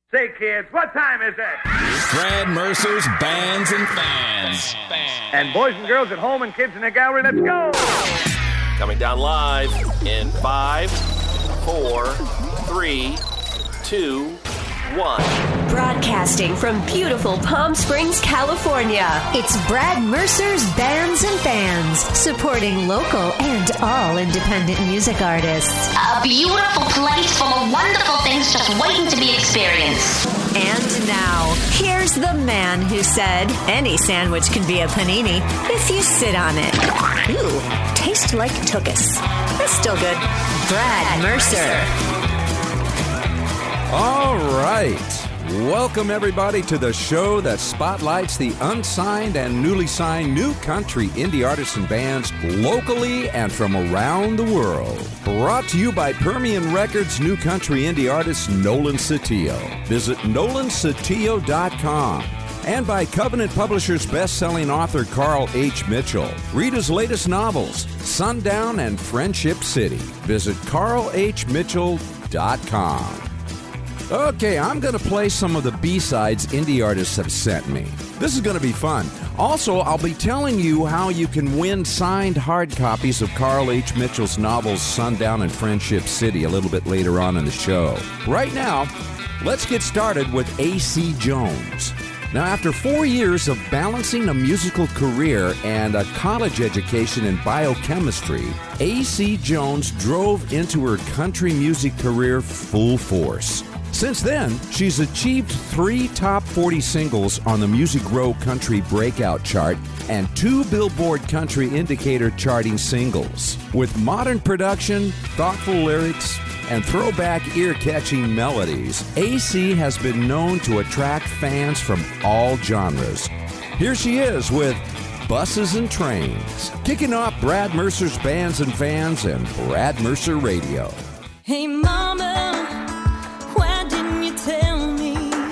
Say, kids, what time is it? Brad Mercer's Bands and Fans. And boys and girls at home and kids in the gallery, let's go! Coming down live in 5, 4, 3, 2, 1. Broadcasting from beautiful Palm Springs, California, it's Brad Mercer's Bands and Fans, supporting local and all independent music artists. A beautiful place full of wonderful things just waiting to be experienced. And now, here's the man who said any sandwich can be a panini if you sit on it. Ooh, tastes like tuchus. That's still good. Brad Mercer. All right. Welcome, everybody, to the show that spotlights the unsigned and newly signed new country indie artists and bands locally and from around the world. Brought to you by Permian Records new country indie artist Nolan Sotillo. Visit NolanSotillo.com. And by Covenant Publishers best-selling author Carl H. Mitchell. Read his latest novels, Sundown and Friendship City. Visit CarlHMitchell.com. Okay, I'm going to play some of the B-sides indie artists have sent me. This is going to be fun. Also, I'll be telling you how you can win signed hard copies of Carl H. Mitchell's novels Sundown and Friendship City a little bit later on in the show. Right now, let's get started with A.C. Jones. Now, after 4 years of balancing a musical career and a college education in biochemistry, A.C. Jones drove into her country music career full force. Since then, she's achieved 3 top 40 singles on the Music Row Country Breakout Chart and 2 Billboard Country Indicator charting singles. With modern production, thoughtful lyrics, and throwback ear-catching melodies, AC has been known to attract fans from all genres. Here she is with Buses and Trains, kicking off Brad Mercer's Bands and Fans and Brad Mercer Radio. Hey, Mama, why didn't you tell me?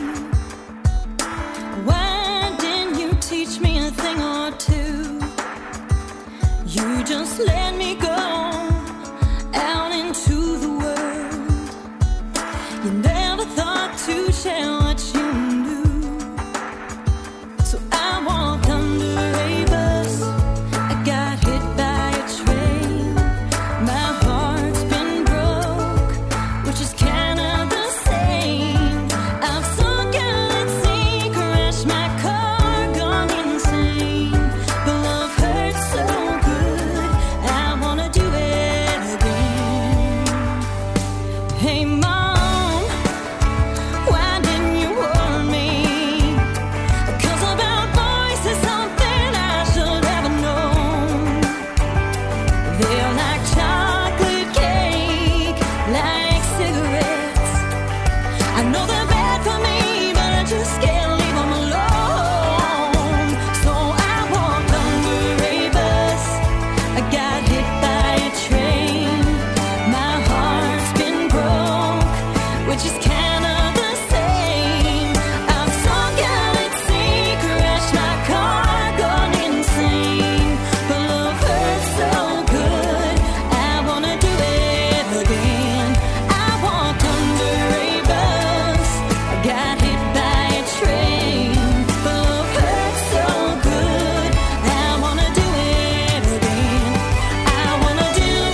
Why didn't you teach me a thing or two? You just let me go out into the world. You never thought to share what you knew. So I walked under a bus. I got hit by a train. My heart's been broke, which is kind of the same. I've sunk out at sea, crashed my car, gone insane. But love hurts so good, I wanna do it again. Hey, Mom, why didn't you warn me? 'Cause about boys is something I should have known. They're like chocolate cake, like cigarettes. I know they're bad for me, but I just can't leave them alone. So I walked under a bus. I got hit by a train. My heart's been broke, which is kind of the same. I've sunk out at sea, crashed my car, gone insane. But love hurts so good, I wanna do it again. I walked under a bus, I got hit by a train. But love hurts so good, I wanna do it again. I wanna do it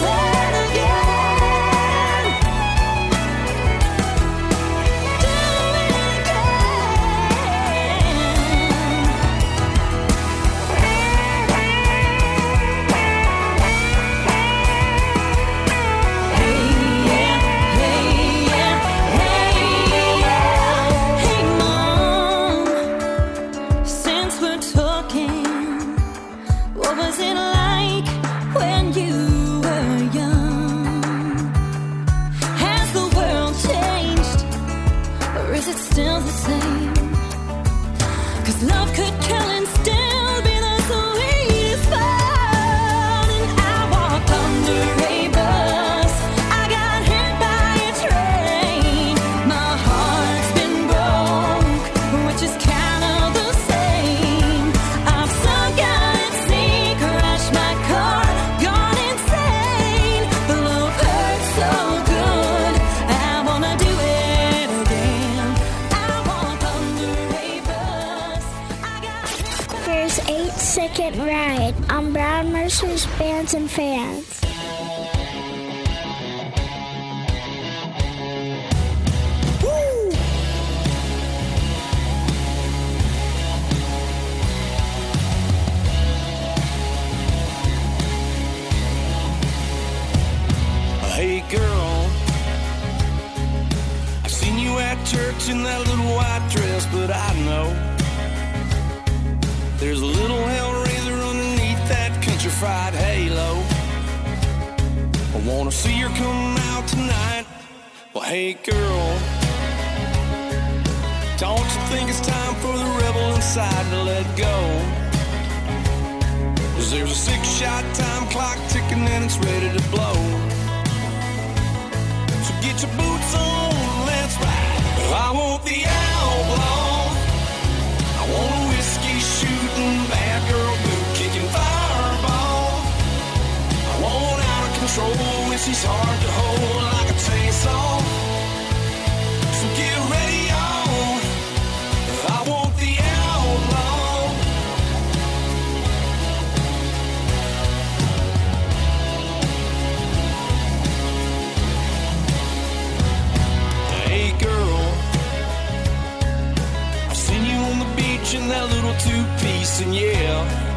again. Do it Hey, Mom, since we're talking, what was it like when you were young? Has the world changed, or is it still the same? 'Cause love could kill and still be the sweetest fun. And I walked under a bus, I got hit by a train. My heart's been broke, which is kind of the same. I've sunk out at sea, crashed my car, gone insane. But love hurts so good, I wanna do it again. I this 8-second ride on Brown Mercer's Bands and Fans. Hey girl, I seen you at church in that little white dress, but I know there's a little hellraiser underneath that country fried halo. I wanna see her come out tonight. Well, hey girl, don't you think it's time for the rebel inside to let go? 'Cause there's a 6-shot time clock ticking and it's ready to blow. So get your boots on, let's ride. I want the outlaw. I want a whiskey shooting, bad girl boot kicking fireball. I want out of control when she's hard to hold like a chainsaw. So get ready on. I want the outlaw. Hey girl, I've seen you on the beach in that little two-piece, and yeah,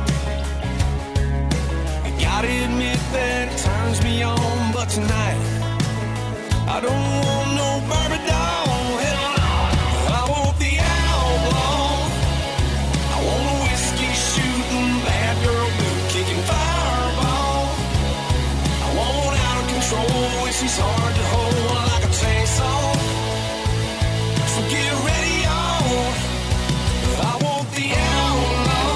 I gotta admit that it turns me on, but tonight I don't want no Barbie doll, hell no. I want the outlaw. I want a whiskey shooting, bad girl boot kicking fireball. I want out of control when she's hard to hold like a chainsaw. So get ready on. I want the outlaw.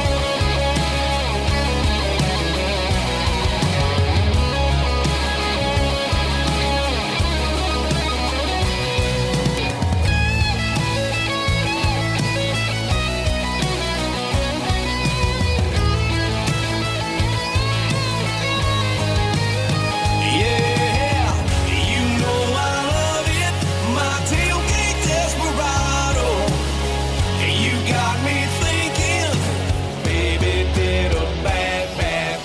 Yeah, you know I love it. My tailgate desperado. You got me thinking, baby did a bad, bad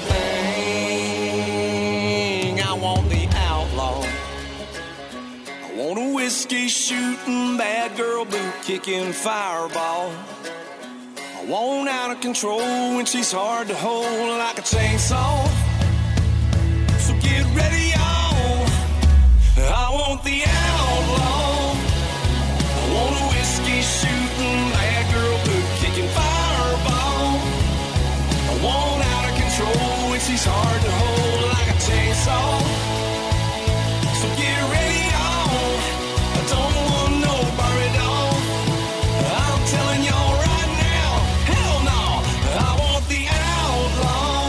thing. I want the outlaw. I want a whiskey shooting, bad girl boot kicking fireball. I want out of control when she's hard to hold like a chainsaw. So get ready on. I want the outlaw. I want a whiskey shooting, bad girl boot kicking fireball. I want out of control when she's hard to hold like a chainsaw. So get ready on. I don't want no Barbie doll. I'm telling y'all right now, hell no. I want the outlaw.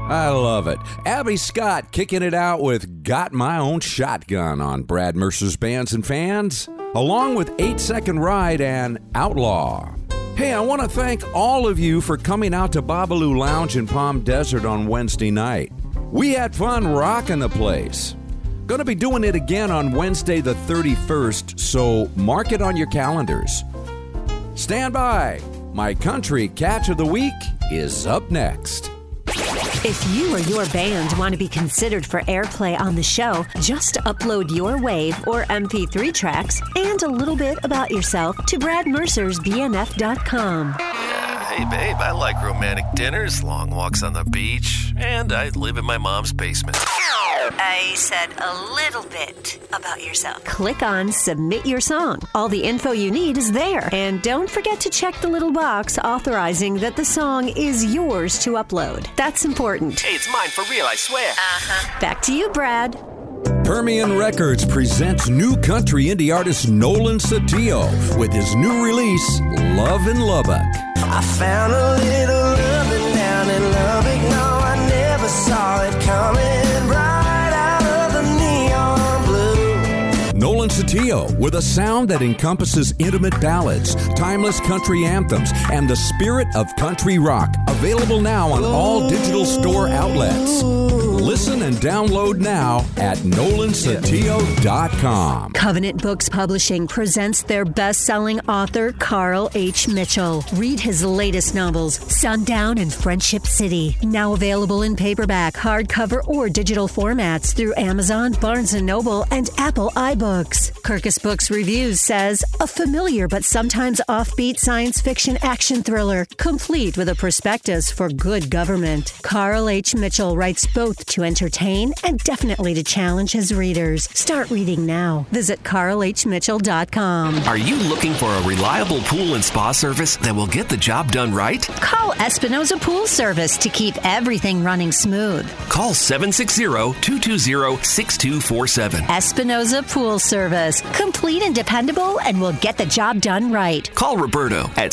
I love it. Abby Scott kicking it out with Got My Own Shotgun on Brad Mercer's Bands and Fans, along with 8 Second Ride and Outlaw. Hey, I want to thank all of you for coming out to Babalu Lounge in Palm Desert on Wednesday night. We had fun rocking the place. Going to be doing it again on Wednesday the 31st, so mark it on your calendars. Stand by. My country catch of the week is up next. If you or your band want to be considered for airplay on the show, just upload your WAV or MP3 tracks and a little bit about yourself to bradmercersbnf.com. Hey, babe, I like romantic dinners, long walks on the beach, and I live in my mom's basement. I said a little bit about yourself. Click on Submit Your Song. All the info you need is there. And don't forget to check the little box authorizing that the song is yours to upload. That's important. Hey, it's mine for real, I swear. Back to you, Brad. Permian Records presents new country indie artist Nolan Satillo with his new release, Love in Lubbock. I found a little loving down in Lubbock. No, I never saw it coming right out of the neon blue. Nolan Satillo with a sound that encompasses intimate ballads, timeless country anthems, and the spirit of country rock. Available now on all digital store outlets. Listen and download now at NolanSatillo.com. Covenant Books Publishing presents their best-selling author, Carl H. Mitchell. Read his latest novels, Sundown and Friendship City. Now available in paperback, hardcover, or digital formats through Amazon, Barnes & Noble, and Apple iBooks. Kirkus Books Reviews says, a familiar but sometimes offbeat science fiction action thriller, complete with a prospectus for good government. Carl H. Mitchell writes both to entertain and definitely to challenge his readers. Start reading now. Visit carlhmitchell.com. Are you looking for a reliable pool and spa service that will get the job done right? Call Espinoza Pool Service to keep everything running smooth. Call 760-220-6247. Espinoza Pool Service. Complete and dependable, and will get the job done right. Call Roberto at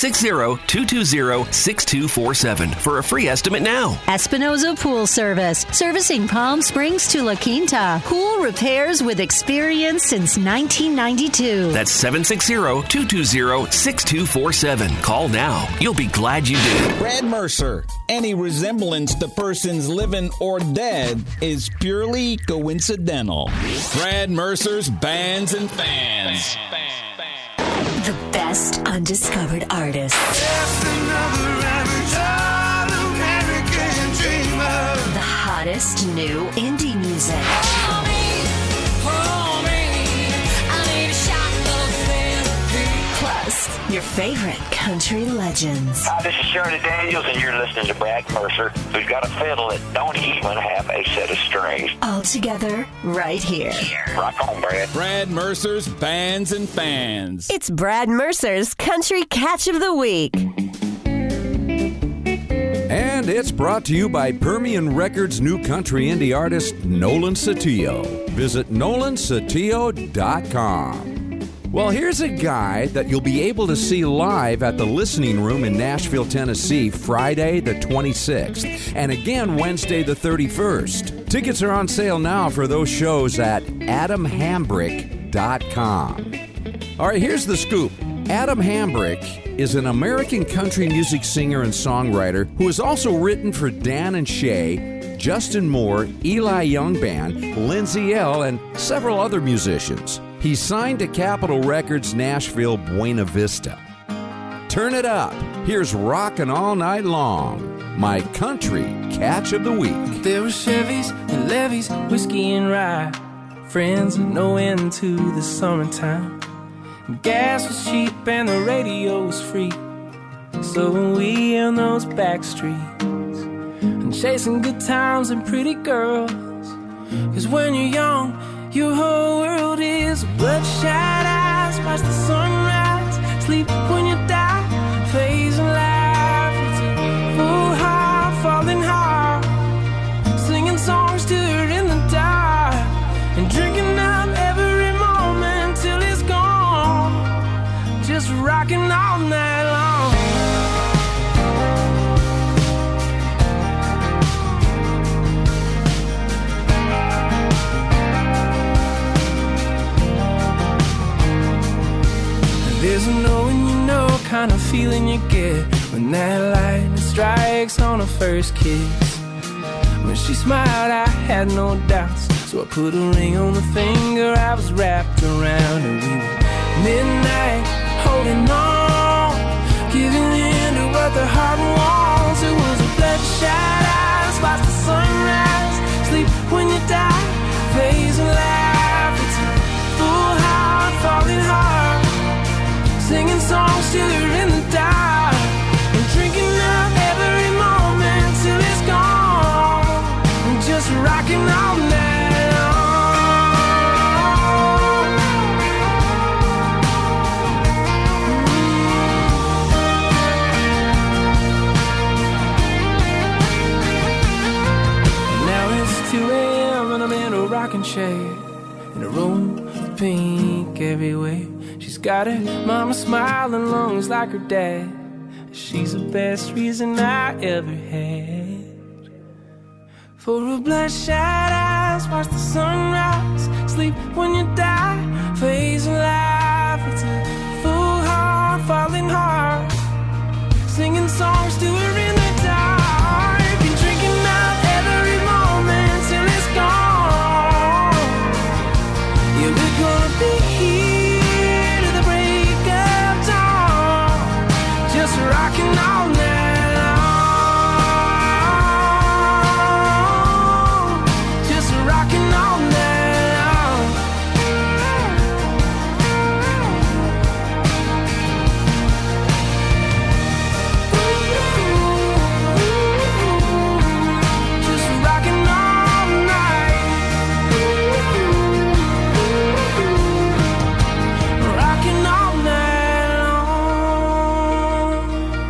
760-220-6247 for a free estimate now. Espinoza Pool Service. Servicing Palm Springs to La Quinta. Pool repairs with experience since 1992. That's 760-220-6247. Call now. You'll be glad you did. Brad Mercer. Any resemblance to persons living or dead is purely coincidental. Brad Mercer's Bands and Fans. The best undiscovered artists. Just another average all-American dreamer. The hottest new indie music. I need a shot of therapy. Plus, your favorite country legends. Hi, this is Shirley Daniels, and you're listening to Brad Mercer, who's got a fiddle that don't even have a set of strings. All together, right here. Rock on, Brad. Brad Mercer's Bands and Fans. It's Brad Mercer's Country Catch of the Week. And it's brought to you by Permian Records' new country indie artist, Nolan Satillo. Visit NolanSatillo.com. Well, here's a guy that you'll be able to see live at the Listening Room in Nashville, Tennessee, Friday the 26th, and again Wednesday the 31st. Tickets are on sale now for those shows at AdamHambrick.com. All right, here's the scoop. Adam Hambrick is an American country music singer and songwriter who has also written for Dan and Shay, Justin Moore, Eli Young Band, Lindsay L., and several other musicians. He's signed to Capitol Records Nashville, Buena Vista. Turn it up. Here's Rockin' All Night Long, my country catch of the week. There were Chevys and Levies, whiskey and rye, friends with no end to the summertime. Gas was cheap and the radio was free, so we in those back streets and chasing good times and pretty girls. Cause when you're young, your whole world is bloodshot eyes. Watch the sunrise, sleep when you die. Phase in life, it's a full heart, falling hard, singing songs to her in the dark and drinking up every moment till it's gone. Just rocking all night long. kind of feeling you get when that lightning strikes on a first kiss. When she smiled, I had no doubts, so I put a ring on the finger I was wrapped around. And we were midnight, holding on, giving in to what the heart wants. It was a bloodshot eyes, watch the sunrise, sleep when you die, phase of life. It's a full heart, falling hard, singing songs till you're in the dark, and drinking up every moment till it's gone, and just rocking all night long. Now it's 2 a.m. and I'm in a rocking chair in a room of pink everywhere. She's got her mama smiling lungs like her dad. She's the best reason I ever had. For her bloodshot eyes, watch the sunrise, sleep when you die, phase of life. It's a full heart, falling hard, singing songs to her in the dark, and drinking out every moment till it's gone. Yeah, we're gonna be here to the break of dawn, just rocking all night long, just rocking all night long. Just rocking all night, rocking all night long.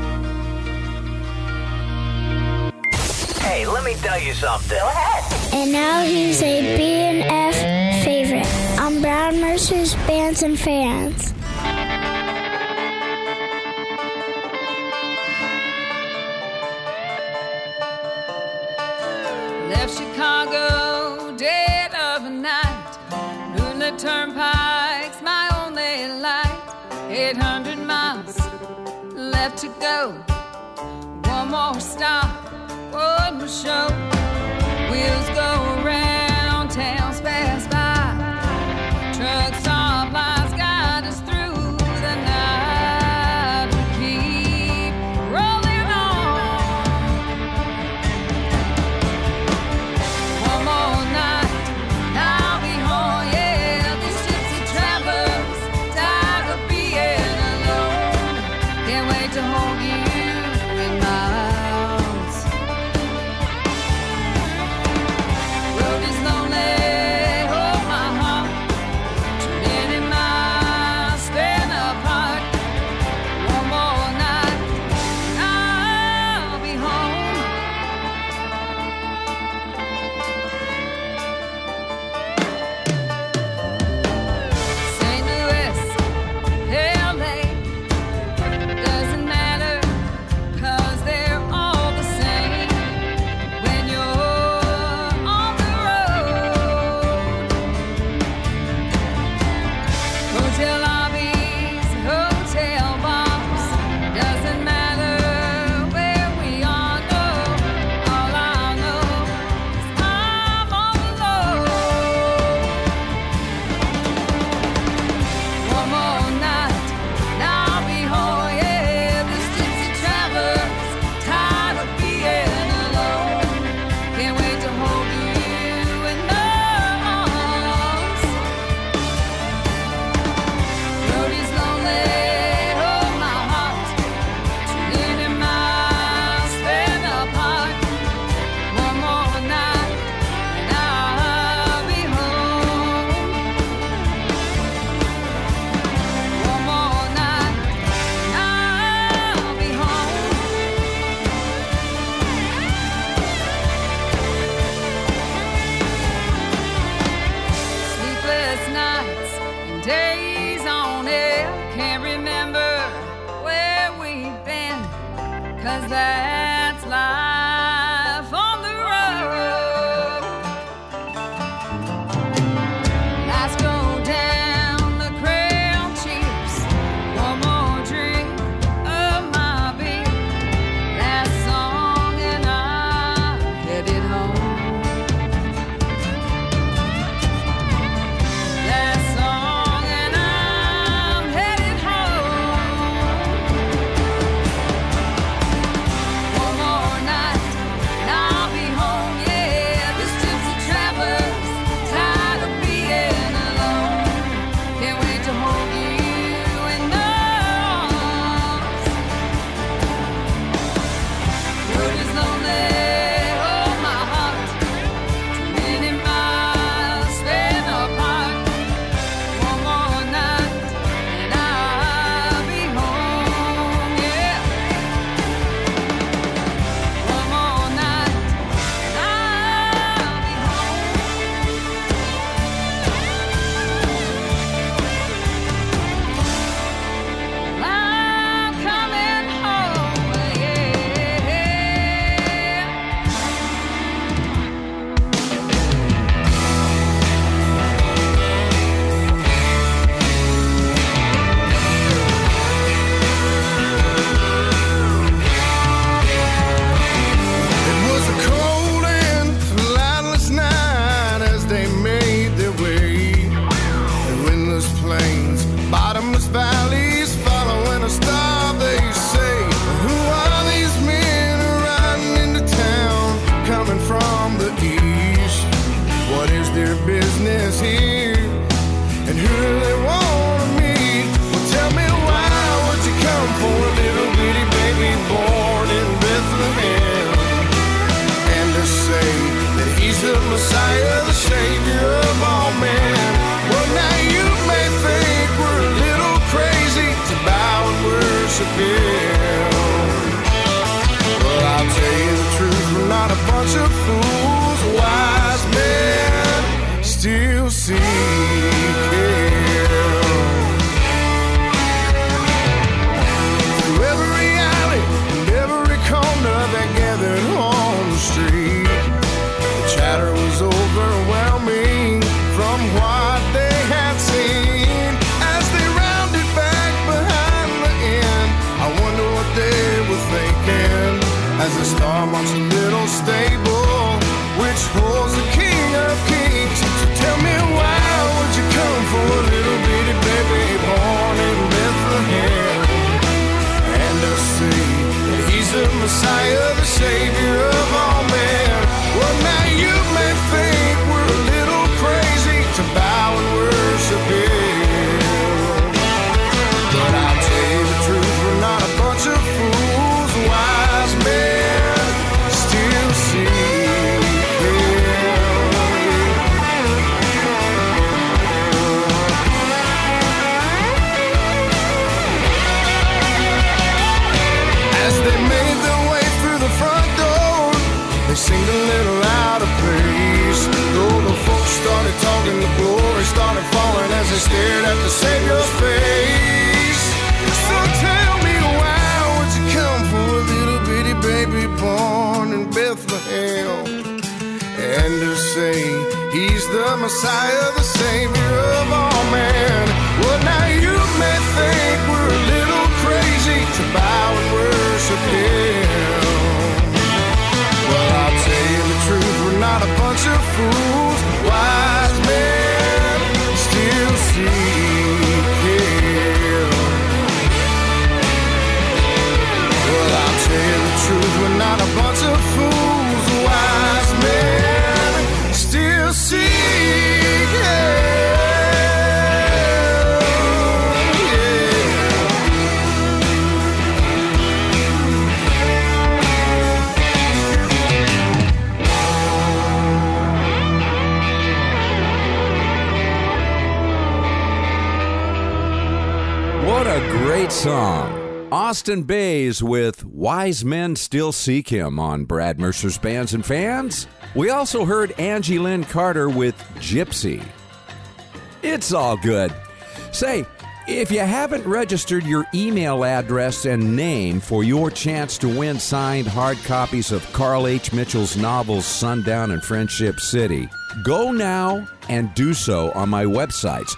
Hey, let me tell you something. Go ahead. And now he's a B&F favorite on Brown Mercer's Bands and Fans. Left Chicago, dead of a night. Moonlit Turnpike's my only light. 800 miles left to go. One more stop, one more show. Wheels go around, towns pass by. Truck stop lights guide us through the night. We keep rolling on. One more night, and I'll be home. Yeah, these gypsy travelers tired of being alone. Can't wait to hold you in my arms. Road is lonely, hold my heart. Too many miles spent apart. One more night, and I'll be home. St. Louis, LA, doesn't matter, 'cause they're all the same when you're on the road. Hotel lobbies, hotel bars, doesn't matter where we are, no. All I know is I'm on the road. One more night, and I'll be home. Yeah, this gypsy travelers tired of being alone. Can't wait to hold you in my arms. Road is lonely, hold my heart. Too many miles spent apart. One more night, and I'll be home. One more night, and I'll be home. Sleepless nights and days on air. Can't remember where we've been, 'cause that's life on the road. Lights go down, the crowd cheers. One more drink, Savior of all men. Well, now you may think we're a little crazy to bow and worship Him. Well, I'll tell you the truth, we're not a bunch of fools. Wise men still seek Him. Through every alley and every corner that gathered on the street, the chatter was overwhelming from what they had seen. As they rounded back behind the inn, I wonder what they were thinking as the star marks a little stable which holds the King of Kings. So tell me, why would you come for a little bitty baby born in Bethlehem? And to see that He's the Messiah, the Savior of all men. Well, now you may think we're a little crazy to bow and worship Him, but I'll tell you the truth, we're not a bunch of fools. Wise men still seek Him. As they made their way through the front door, they seemed a little out of place. Though the folks started talking, the glory started falling as they stared at the Savior's face. So tell me, why would you come for a little bitty baby born in Bethlehem? And to say He's the Messiah, the Savior of all men. Well, now you may think we're a little crazy to bow and worship Him. Well, I'll tell you the truth, we're not a bunch of fools. Wise men still seek Him. Well, I'll tell you the truth, we're not a bunch of fools. Wise men still seek Him. What a great song. Austin Bays with Wise Men Still Seek Him on Brad Mercer's Bands and Fans. We also heard Angie Lynn Carter with Gypsy. It's all good. Say, if you haven't registered your email address and name for your chance to win signed hard copies of Carl H. Mitchell's novels Sundown and Friendship City, go now and do so on my websites,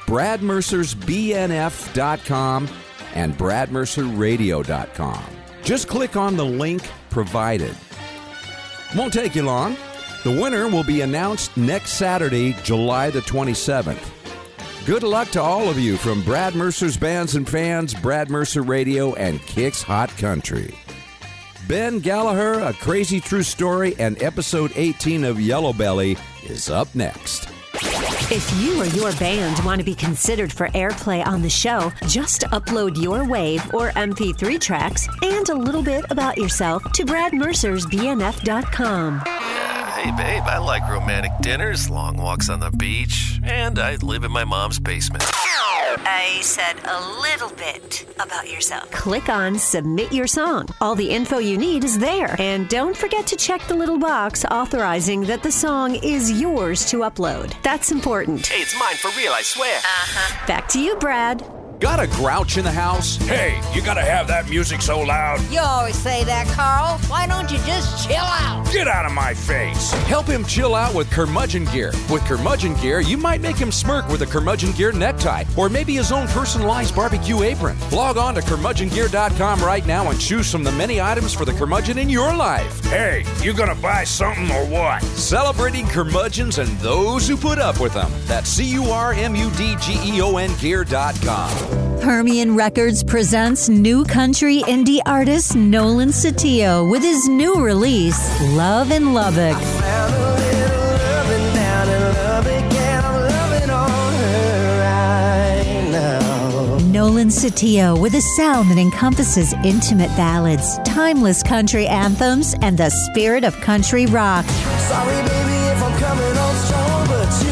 bradmercersbnf.com and bradmercerradio.com. Just click on the link provided. Won't take you long. The winner will be announced next Saturday, July the 27th. Good luck to all of you from Brad Mercer's Bands and Fans, Brad Mercer Radio, and Kicks Hot Country. Ben Gallagher, A Crazy True Story, and episode 18 of Yellow Belly is up next. If you or your band want to be considered for airplay on the show, just upload your WAV or MP3 tracks and a little bit about yourself to bradmercersbnf.com. Hey, babe, I like romantic dinners, long walks on the beach, and I live in my mom's basement. I said a little bit about yourself. Click on Submit Your Song. All the info you need is there. And don't forget to check the little box authorizing that the song is yours to upload. That's important. Hey, it's mine for real, I swear. Back to you, Brad. Got a grouch in the house? Hey, you gotta have that music so loud. You always say that, Carl. Why don't you just chill out? Get out of my face. Help him chill out with Curmudgeon Gear. With Curmudgeon Gear, you might make him smirk with a Curmudgeon Gear necktie or maybe his own personalized barbecue apron. Log on to curmudgeongear.com right now and choose from the many items for the curmudgeon in your life. Hey, you gonna buy something or what? Celebrating curmudgeons and those who put up with them. That's CURMUDGEON gear.com. Permian Records presents new country indie artist Nolan Satillo with his new release, Love in Lubbock. Found a little loving down in Lubbock, and I'm loving on her right now. Nolan Satillo with a sound that encompasses intimate ballads, timeless country anthems, and the spirit of country rock. Sorry, baby, if I'm coming on strong, but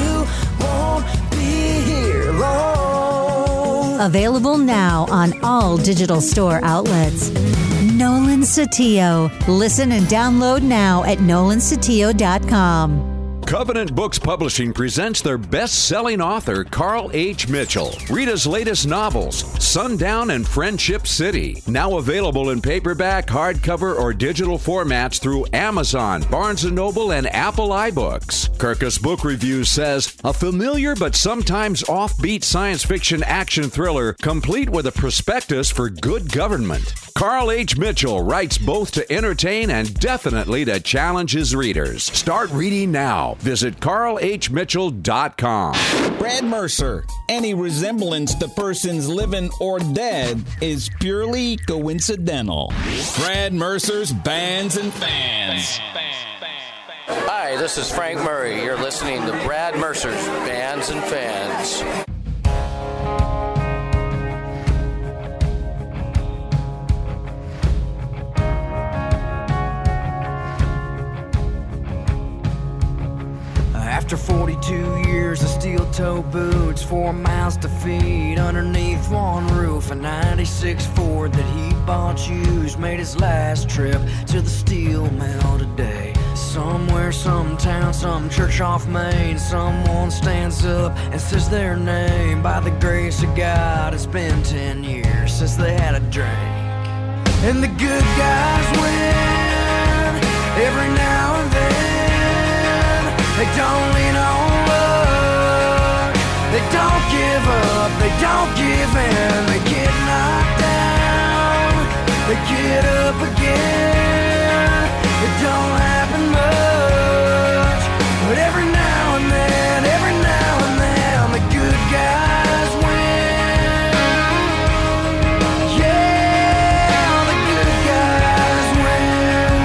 Available now on all digital store outlets. Nolan Satillo. Listen and download now at nolansatillo.com. Covenant Books Publishing presents their best-selling author, Carl H. Mitchell. Read his latest novels, Sundown and Friendship City. Now available in paperback, hardcover, or digital formats through Amazon, Barnes & Noble, and Apple iBooks. Kirkus Book Reviews says, a familiar but sometimes offbeat science fiction action thriller, complete with a prospectus for good government. Carl H. Mitchell writes both to entertain and definitely to challenge his readers. Start reading now. Visit carlhmitchell.com. Brad Mercer. Any resemblance to persons living or dead is purely coincidental. Brad Mercer's Bands and Fans. Hi, this is Frank Murray. You're listening to Brad Mercer's Bands and Fans. After 42 years of steel-toe boots, 4 mouths to feed underneath one roof, a 96 Ford that he bought used made his last trip to the steel mill today. Somewhere, some town, some church off Main, someone stands up and says their name. By the grace of God, it's been 10 years since they had a drink. And the good guys win every now and then. They don't lean on luck, they don't give up, they don't give in. They get knocked down, they get up again. It don't happen much, but every now and then, the good guys win. Yeah, the good guys win.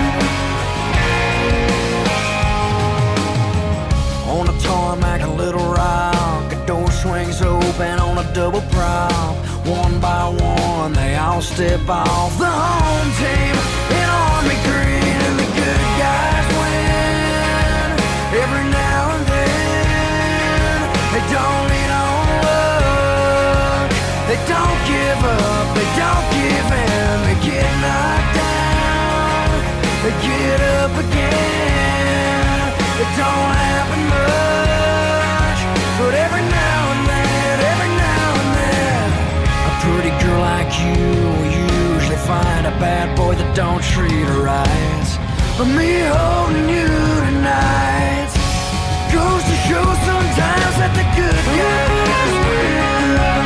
On a tarmac, a little rock, a door swings open on a double prop. One by one, they all step off. The home team in army green, and the good guys win. Every now and then, they don't lean on luck, they don't give up, they don't give in. They get knocked down, they get up again. It don't happen much, but every now and then, a pretty girl like you will usually find a bad boy that don't treat her right. But me holding you tonight goes to show sometimes that the good guys win.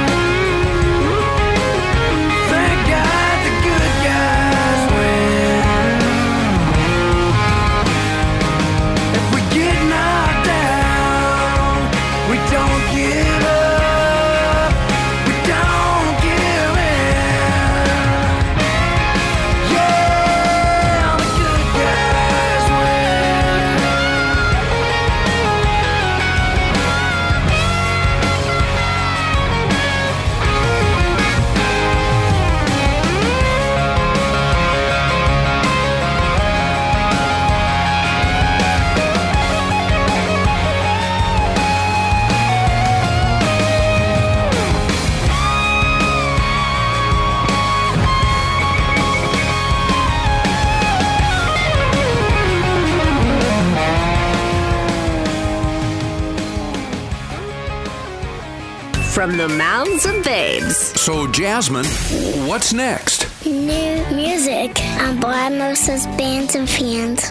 Thank God the good guys win. If we get knocked down, we don't give up, we don't give in. Yeah, the good guys win. From the mouths of babes. So, Jasmine, what's next? New music on Brad Mercer's Bands and Fans.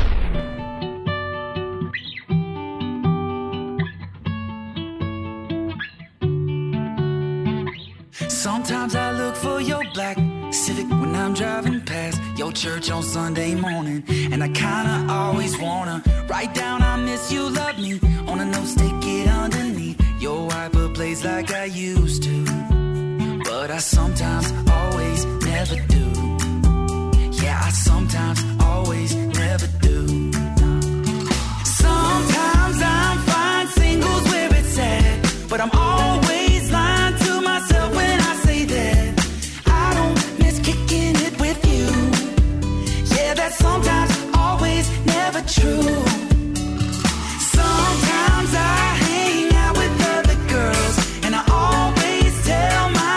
Sometimes I look for your black Civic when I'm driving past your church on Sunday morning, and I kinda always wanna write down I miss you, love me on a note, stick it underneath your wiper blades like I used to, but I sometimes always never do. Yeah, I sometimes always never do. Sometimes I'm fine singles where it's at, but I'm always lying to myself when I say that I don't miss kicking it with you. Yeah, that's sometimes always never true. Sometimes I hang out with other girls and I always tell my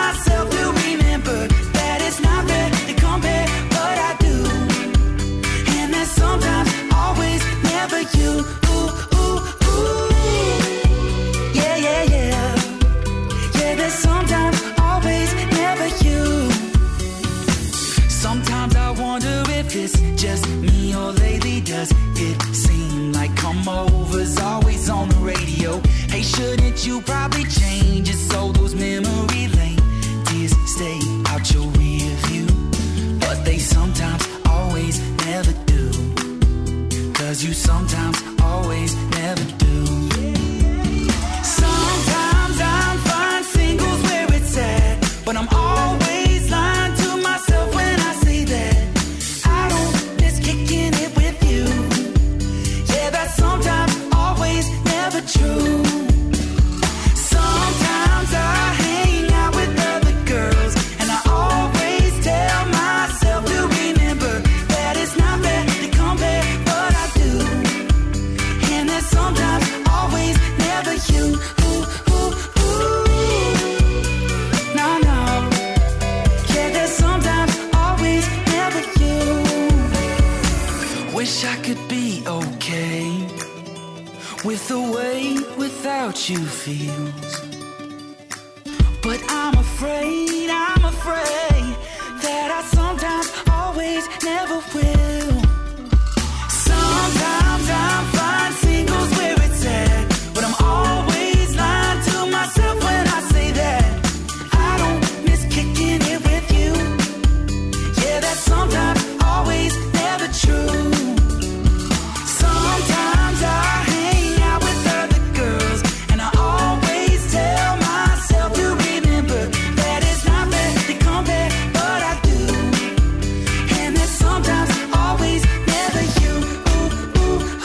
me, or lately does it seem like come over's always on the radio? Hey, shouldn't you probably change it so those memory lane tears stay out your rear view? But they sometimes, always, never do. 'Cause you sometimes, always, never do. Sometimes I'm fine singles where it's at, but I'm always lying to myself when I say that I don't miss kicking it with you. Yeah, that's sometimes, always, never true. Sometimes I hang out with other girls, and I always tell myself to remember that it's not fair to compare, but I do. And there's sometimes, always, never you. Ooh, ooh, ooh. No, no. Yeah, there's sometimes, always, never you. Wish I could be okay with the way without you feels. But I'm afraid that I sometimes, always, never will. Sometimes I'm fine singles where it's at, but I'm always lying to myself when I say that I don't miss kicking it with you. Yeah, that's sometimes, always, never true. Sometimes I hang out with other girls, and I always tell myself to remember that it's not fair to compare, but I do. And there's sometimes, always, never you. Ooh, ooh,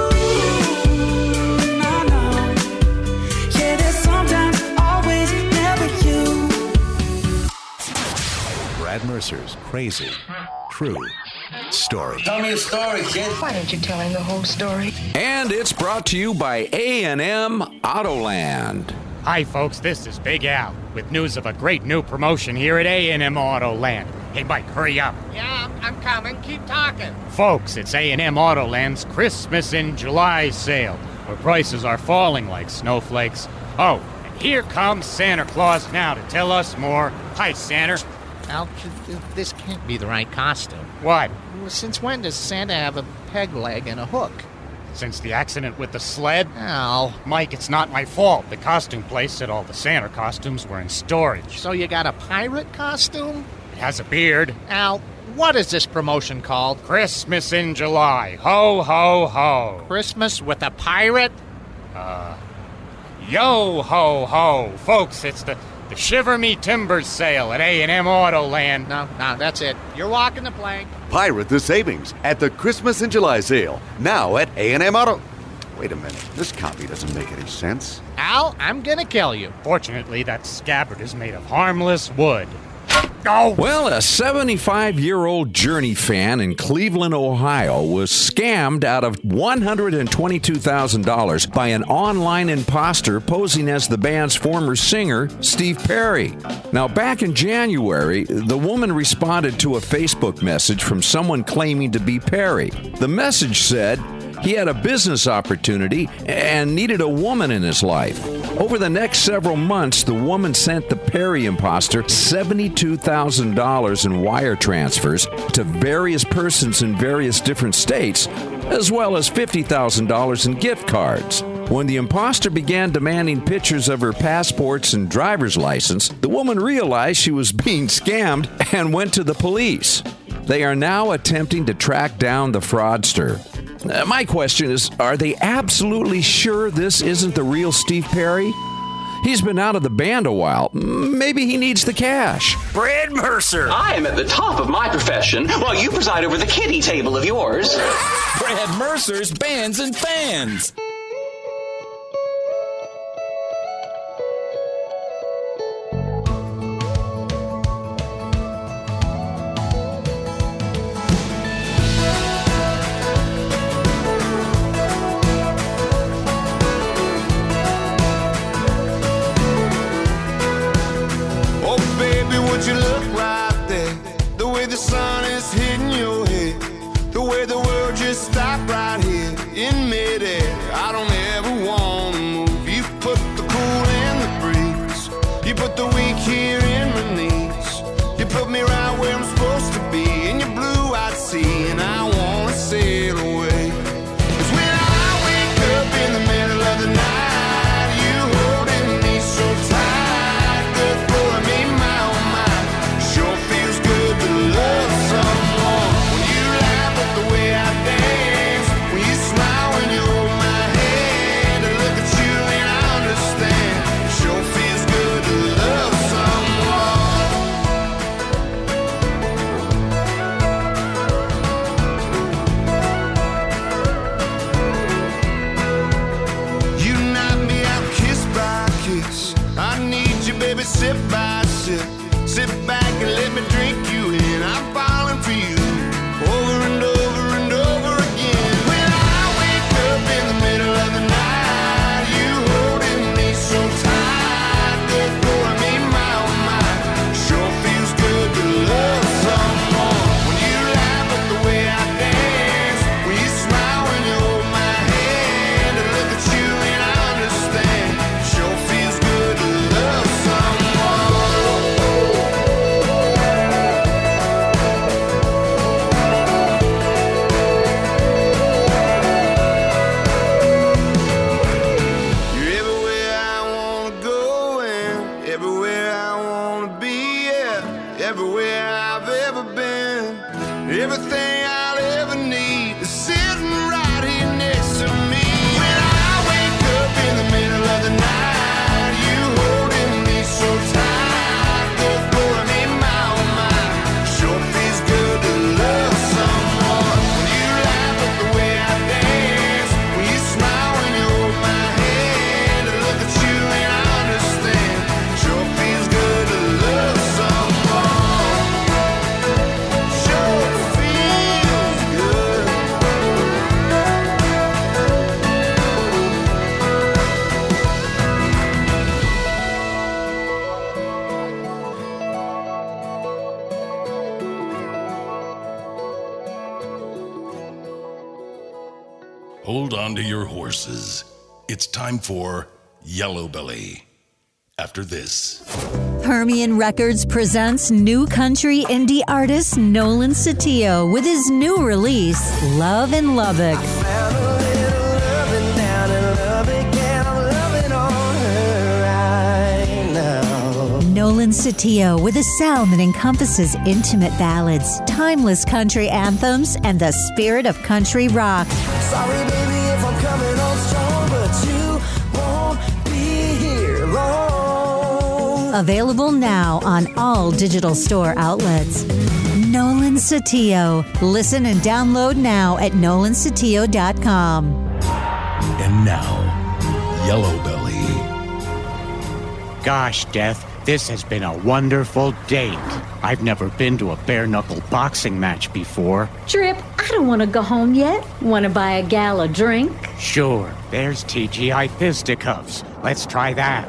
ooh. No, no. Yeah, there's sometimes, always, never you. Brad Mercer's crazy, true story. Tell me a story, kid. Why aren't you telling the whole story? And it's brought to you by A&M Autoland. Hi, folks. This is Big Al with news of a great new promotion here at A&M Autoland. Hey, Mike, hurry up. Yeah, I'm coming. Keep talking. Folks, it's A&M Autoland's Christmas in July sale, where prices are falling like snowflakes. Oh, and here comes Santa Claus now to tell us more. Hi, Santa. Al, this can't be the right costume. What? Since when does Santa have a peg leg and a hook? Since the accident with the sled? Al. Mike, it's not my fault. The costume place said all the Santa costumes were in storage. So you got a pirate costume? It has a beard. Al, what is this promotion called? Christmas in July. Ho, ho, ho. Christmas with a pirate? Yo, ho, ho. Folks, it's the Shiver Me Timbers sale at A&M Autoland. No, that's it. You're walking the plank. Pirate the savings at the Christmas in July sale. Now at A&M Auto... Wait a minute. This copy doesn't make any sense. Al, I'm gonna kill you. Fortunately, that scabbard is made of harmless wood. Oh. Well, a 75-year-old Journey fan in Cleveland, Ohio, was scammed out of $122,000 by an online imposter posing as the band's former singer, Steve Perry. Now, back in January, the woman responded to a Facebook message from someone claiming to be Perry. The message said he had a business opportunity and needed a woman in his life. Over the next several months, the woman sent the Perry imposter $72,000 in wire transfers to various persons in various different states, as well as $50,000 in gift cards. When the imposter began demanding pictures of her passports and driver's license, the woman realized she was being scammed and went to the police. They are now attempting to track down the fraudster. My question is, are they absolutely sure this isn't the real Steve Perry? He's been out of the band a while. Maybe he needs the cash. Brad Mercer. I am at the top of my profession while you preside over the kiddie table of yours. Brad Mercer's Bands and Fans. Would you look right there? The way the sun is hitting your head, the way the world just stopped right here in midair. hold on to your horses. It's time for Yellow Belly. After this. Permian Records presents new country indie artist Nolan Satillo with his new release, Love in Lubbock. Nolan Satillo with a sound that encompasses intimate ballads, timeless country anthems, and the spirit of country rock. Sorry, baby, if I'm coming on strong, but you won't be here long. Available now on all digital store outlets. Nolan Satillo. Listen and download now at nolansatillo.com. And now, Yellow Belly. Gosh, Death, this has been a wonderful date. I've never been to a bare-knuckle boxing match before. Trip, I don't want to go home yet. Want to buy a gal a drink? Sure, there's TGI Fisticuffs. Let's try that.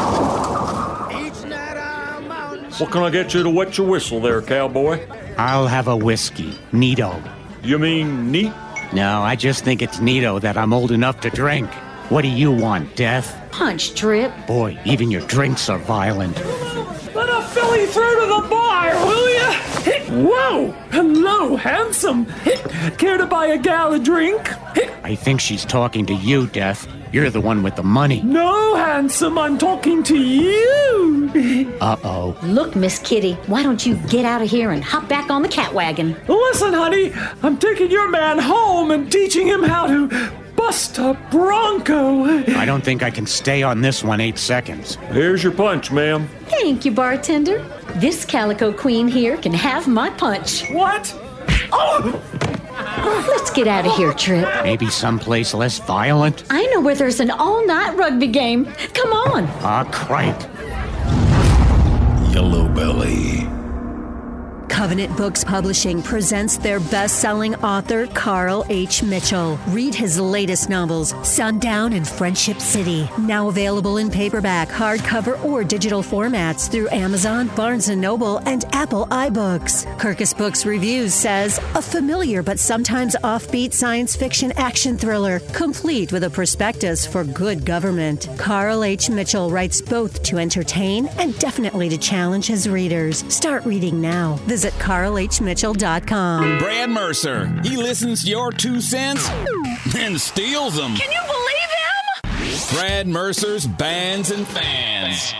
What can I get you to wet your whistle there, cowboy? I'll have a whiskey. Neato. You mean neat? No, I just think it's neato that I'm old enough to drink. What do you want, Death? Punch, Trip. Boy, even your drinks are violent. Let a filly through to the bar, will ya? Whoa! Hello, handsome. Care to buy a gal a drink? I think she's talking to you, Death. You're the one with the money. No, handsome, I'm talking to you. Uh-oh. Look, Miss Kitty, why don't you get out of here and hop back on the cat wagon? Listen, honey, I'm taking your man home and teaching him how to bust a bronco. I don't think I can stay on this one 8 seconds. Here's your punch, ma'am. Thank you, bartender. This calico queen here can have my punch. What? Oh! Let's get out of here, Trip. Maybe someplace less violent? I know where there's an all-night rugby game. Come on. Ah, cripe. Yellow Belly. Covenant Books Publishing presents their best-selling author, Carl H. Mitchell. Read his latest novels, Sundown and Friendship City. Now available in paperback, hardcover, or digital formats through Amazon, Barnes & Noble, and Apple iBooks. Kirkus Books Reviews says, a familiar but sometimes offbeat science fiction action thriller, complete with a prospectus for good government. Carl H. Mitchell writes both to entertain and definitely to challenge his readers. Start reading now. Visit carlhmitchell.com. Brad Mercer. He listens to your 2 cents and steals them. Can you believe him? Brad Mercer's Bands and Fans.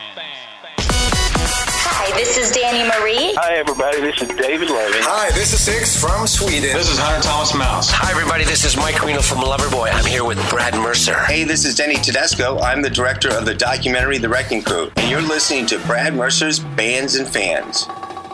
Hi, this is Danny Marie. Hi, everybody. This is David Levy. Hi, this is Six from Sweden. This is Hunter Thomas Mouse. Hi, everybody. This is Mike Reno from Loverboy. I'm here with Brad Mercer. Hey, this is Denny Tedesco. I'm the director of the documentary The Wrecking Crew, and you're listening to Brad Mercer's Bands and Fans.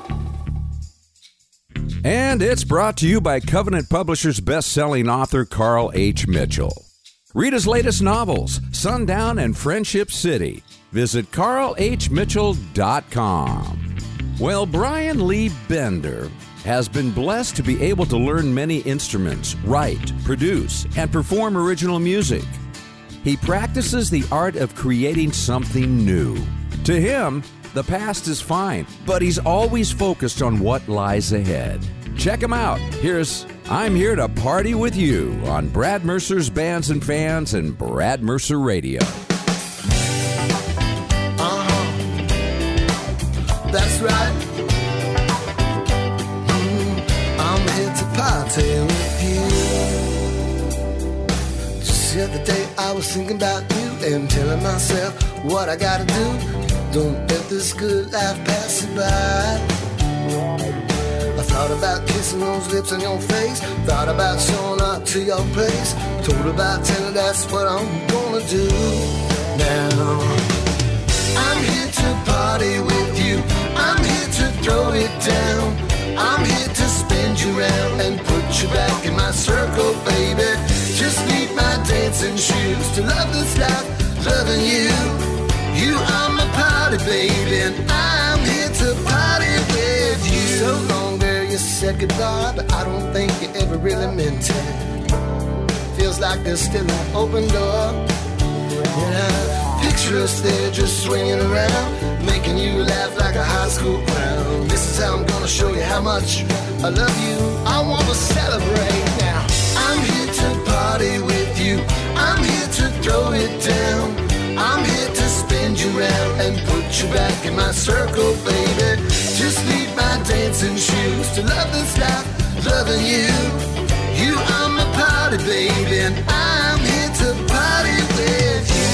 And it's brought to you by Covenant Publishers' best-selling author, Carl H. Mitchell. Read his latest novels, Sundown and Friendship City. Visit carlhmitchell.com. Well, Brian Lee Bender has been blessed to be able to learn many instruments, write, produce, and perform original music. He practices the art of creating something new. To him, the past is fine, but he's always focused on what lies ahead. Check him out. Here's I'm Here to Party with You on Brad Mercer's Bands and Fans and Brad Mercer Radio. That's right. I'm here to party with you. Just the other day I was thinking about you and telling myself what I gotta do. Don't let this good life pass you by. I thought about kissing those lips on your face. Thought about showing up to your place. Told about telling that's what I'm gonna do. Now I'm here to party with you. I'm here to throw it down. I'm here to spin you round and put you back in my circle, baby. Just need my dancing shoes to love this life, loving you. You are my party, baby, and I'm here to party with you. So long there, you said goodbye, but I don't think you ever really meant it. Feels like there's still an open door. And I picture us there just swinging around, making you laugh like a high school clown. This is how I'm gonna show you how much I love you. I wanna celebrate now. I'm here to party you. You are my party, baby, and I'm here to party with you.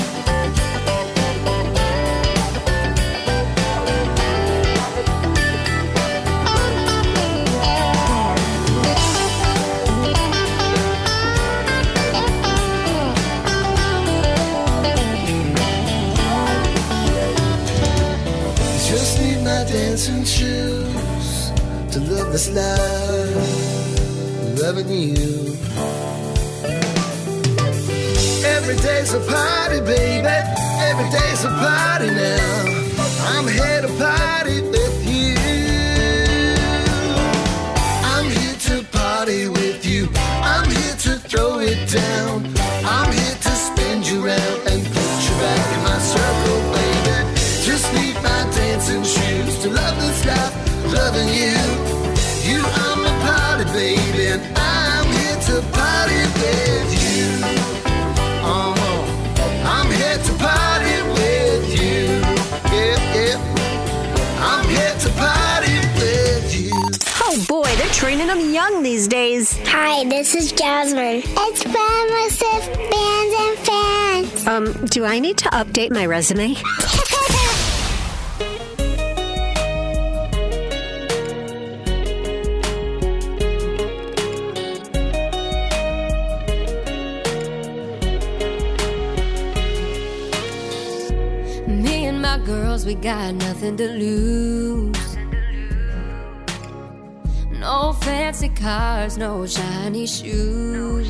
Just need my dancing shoes to love this love, loving you. Every day's a party, baby. Every day's a party now. I'm here to party with you. I'm here to party with you. I'm here to throw it down. I'm here to spin you round and put you back in my circle, baby. Just need my dancing shoes to love this life, loving you. You are my party, baby, and I'm here to party with you. I'm here to party with you. Yeah, yeah. I'm here to party with you. Oh boy, they're training them young these days. Hi, this is Jasmine. It's Brad Mercer's Bands and Fans. Do I need to update my resume? Me and my girls, we got nothing to lose. No fancy cars, no shiny shoes.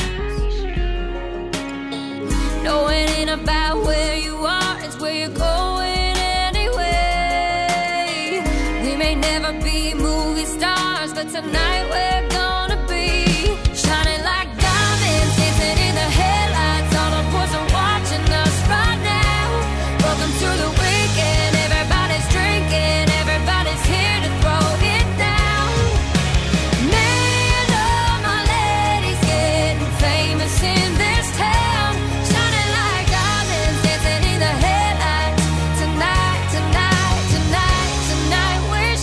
No, it ain't about where you are, it's where you're going anyway. We may never be movie stars, but tonight we're gonna be shining like diamonds, dancing in the headlights. All the boys are watching us right now. Welcome to the weekend, everybody's drinking, everybody's here to throw it down. Me and all my ladies getting famous in this town, shining like diamonds, dancing in the headlights. Tonight, tonight, tonight, tonight we're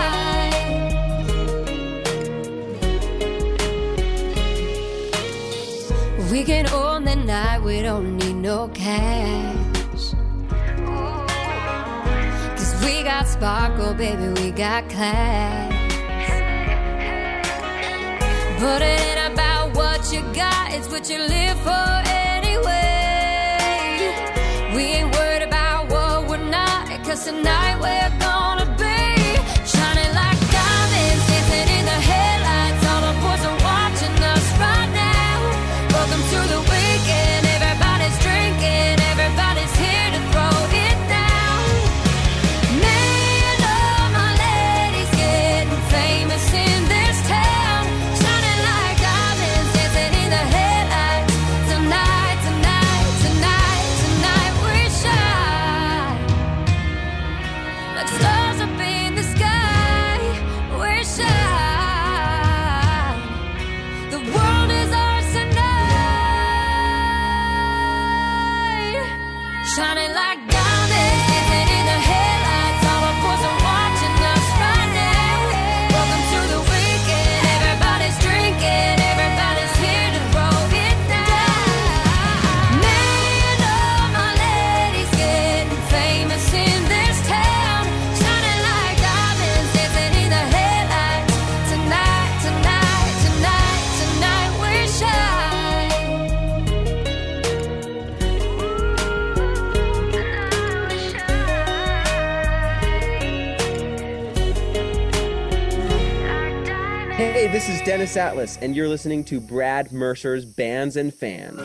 shine. We can own the night, we don't need no cash. We got sparkle, baby, we got class. But it ain't about what you got, it's what you live for anyway. We ain't worried about what we're not, 'cause tonight we're gonna be shining like diamonds, dancing in the headlights. All the boys are watching us right now. Welcome to the weekend, everybody's drinking, everybody's here to throw it down. Famous in this town, shining like diamonds, dancing in the headlights. Tonight, tonight, tonight, tonight we shine like stars up in the sky. We shine. The world is ours tonight, shining like diamonds, dancing in the headlights. All the boys are watching us right now. Drinking, everybody's here to throw it down. Me and all my ladies getting famous in this town, shining like diamonds, dancing in the headlights. Tonight, tonight, tonight, tonight we shine. Hey, this is Dennis Atlas, and you're listening to Brad Mercer's Bands and Fans.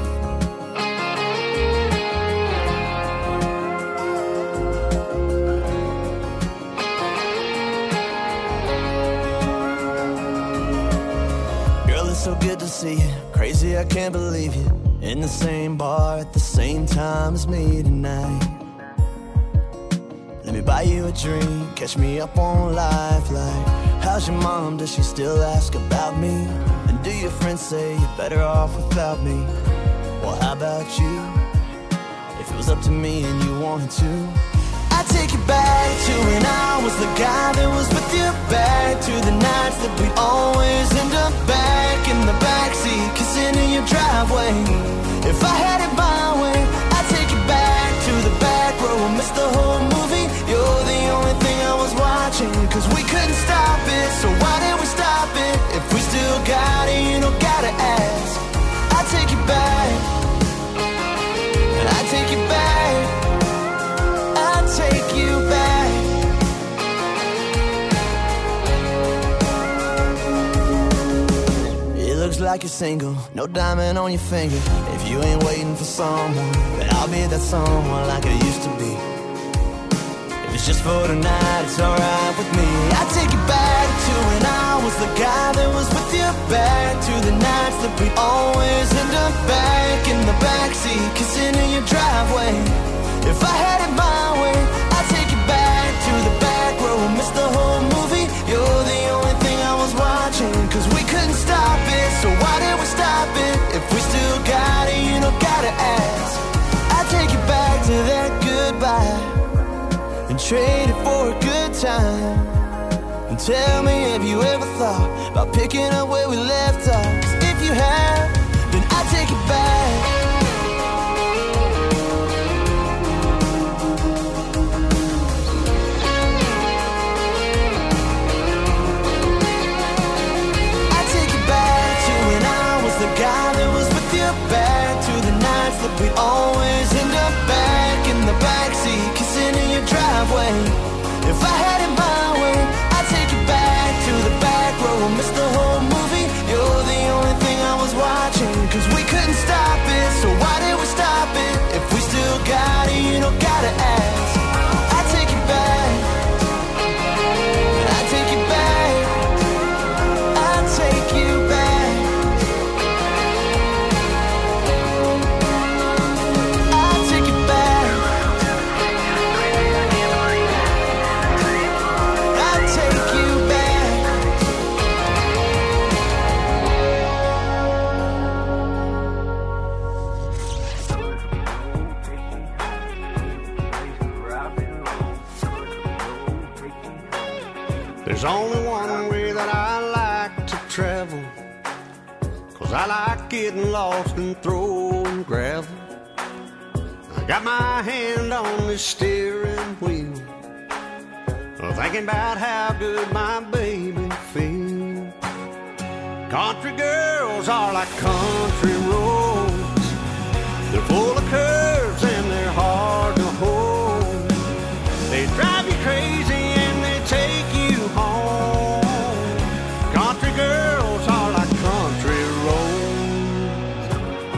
Girl, it's so good to see you. Crazy, I can't believe you. In the same bar at the same time as me tonight. Let me buy you a drink, catch me up on life like, how's your mom, does she still ask about me? And do your friends say you're better off without me? Well, how about you? If it was up to me and you wanted to, I'd take you back to when I was the guy that was with you. Back to the nights that we'd always end up back in the backseat, kissing in your driveway. If I had it my way, I'd take you back to the back row and miss the whole movie. You're the only thing I was watching, cause we couldn't stop it. So why did we stop it? If we still got it, you don't gotta ask. I'd take you back, and I'd take you back, I'd take you back. It looks like you're single, no diamond on your finger. If you ain't waiting for someone, then I'll be that someone like I used to be. If it's just for tonight, it's alright with me. I'd take you back to when I was the guy that was with you. Back to the nights that we always end up back in the backseat, kissing in your driveway. If I had it my way, I'd take you back to the back row and miss the whole movie. You're the only thing I was watching, cause we couldn't stop it. So why did we stop it? If we still got it, you don't gotta ask. I'd take you back to that goodbye and trade it for a good time. And tell me, have you ever thought about picking up where we left off? 'Cause if you have, then I'd take it back. The guy that was with you. Back to the nights that we'd always end up back in the backseat, kissing in your driveway. If I had it my way, I'd take you back to the back row and miss the whole movie. You're the only thing I was watching, cause we couldn't stop it. So why did we stop it? If we still got it, you don't gotta ask. I'd take you back, and I'd take you back, I'd take you back. There's only one way that I like to travel, cause I like getting lost and throwing gravel. I got my hand on the steering wheel, thinking about how good my baby feels. Country girls are like country roads. They're full of curves and they're hard to hold. They drive you crazy and they take you home. Country girls are like country roads.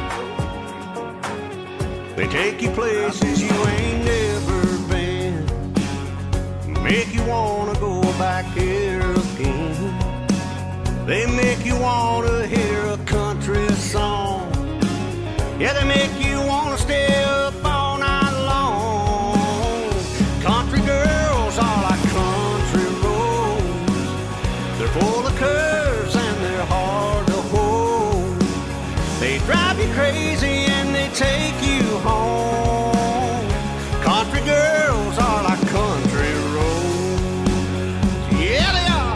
They take you places you ain't never been, make you wanna go back here again. They make you wanna hear a country song. Yeah, they make you wanna stay up all night long. Country girls are like country roads. They're full of curves and they're hard to hold. They drive you crazy and they take you home. Country girls are like country roads. Yeah, they are.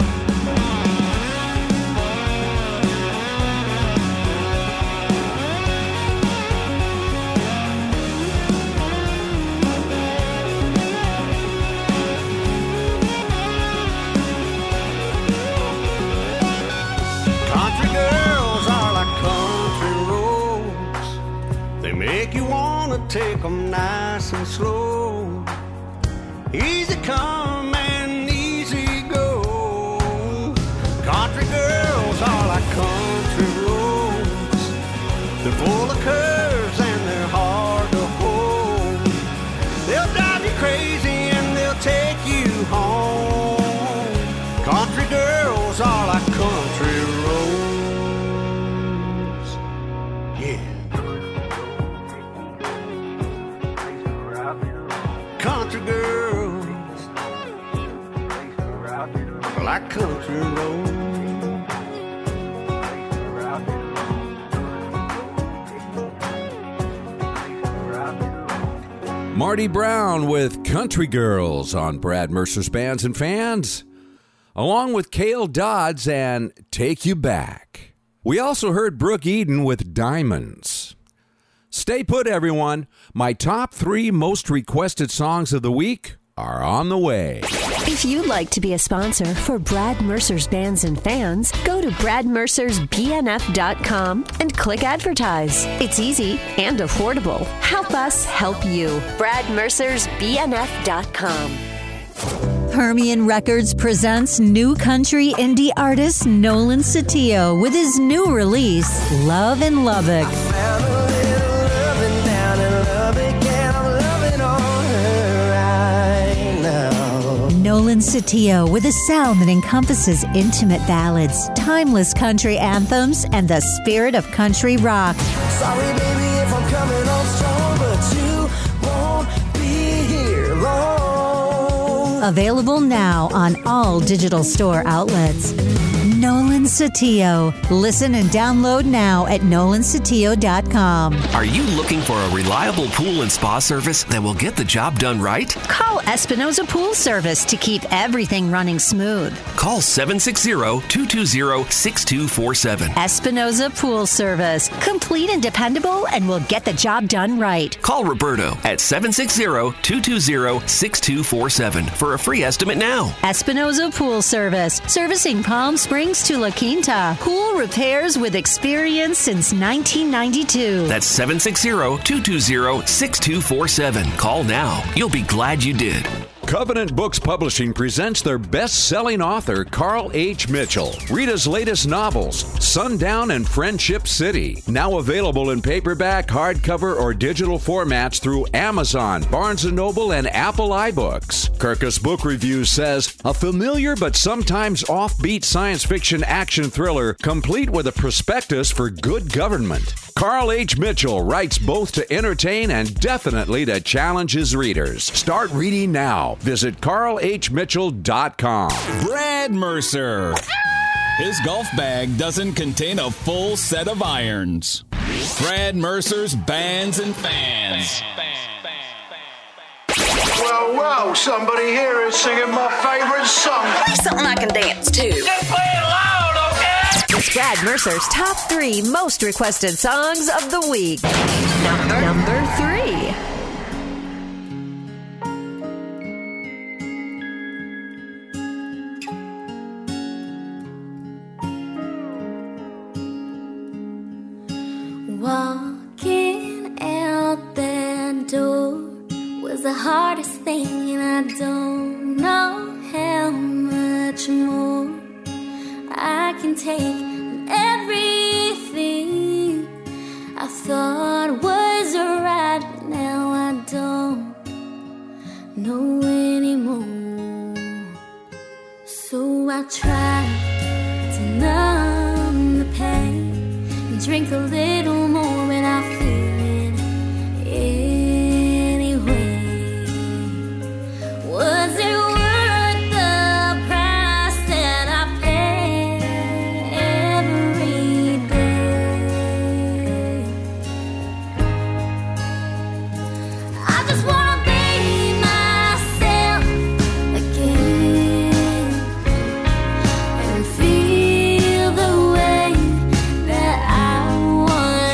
Country girls are like country roads. They make you wanna take them nice and slow. Easy come and easy go. Country girls are like country roads. They're full of curves and they're hard to hold. They'll drive you crazy and they'll take you home. Country girls are like country roads. Yeah. Country girls like country roads. Marty Brown with Country Girls on Brad Mercer's Bands and Fans, along with Cale Dodds and Take You Back. We also heard Brooke Eden with Diamonds. Stay put, everyone. My top 3 most requested songs of the week are on the way. If you'd like to be a sponsor for Brad Mercer's Bands and Fans, go to bradmercersbnf.com and click advertise. It's easy and affordable. Help us help you. bradmercersbnf.com. Permian Records presents new country indie artist Nolan Satillo with his new release, Love in Lubbock. Nolan Satillo with a sound that encompasses intimate ballads, timeless country anthems, and the spirit of country rock. Sorry, baby, if I'm coming on strong, but you won't be here long. Available now on all digital store outlets. Nolan Satillo. Listen and download now at nolansatillo.com. Are you looking for a reliable pool and spa service that will get the job done right? Call Espinosa Pool Service to keep everything running smooth. Call 760-220-6247. Espinosa Pool Service. Complete and dependable, and will get the job done right. Call Roberto at 760-220-6247 for a free estimate now. Espinosa Pool Service. Servicing Palm Springs to La Quinta. Pool repairs with experience since 1992. That's 760-220-6247. Call now. You'll be glad you did. Covenant Books Publishing presents their best-selling author, Carl H. Mitchell. Read his latest novels, Sundown and Friendship City. Now available in paperback, hardcover, or digital formats through Amazon, Barnes & Noble, and Apple iBooks. Kirkus Book Review says, a familiar but sometimes offbeat science fiction action thriller, complete with a prospectus for good government. Carl H. Mitchell writes both to entertain and definitely to challenge his readers. Start reading now. Visit carlhmitchell.com. Brad Mercer. His golf bag doesn't contain a full set of irons. Brad Mercer's Bands and Fans. Well, somebody here is singing my favorite song. Play something I can dance to. Just play it loud, okay? It's Brad Mercer's top 3 most requested songs of the week. Number 3. Walking out that door was the hardest thing, and I don't know how much more I can take. Everything I thought was right, now I don't know anymore. So I try to numb the pain and drink a little more, but I feel it anyway. Was it worth the price that I pay every day? I just wanna be myself again and feel the way that I once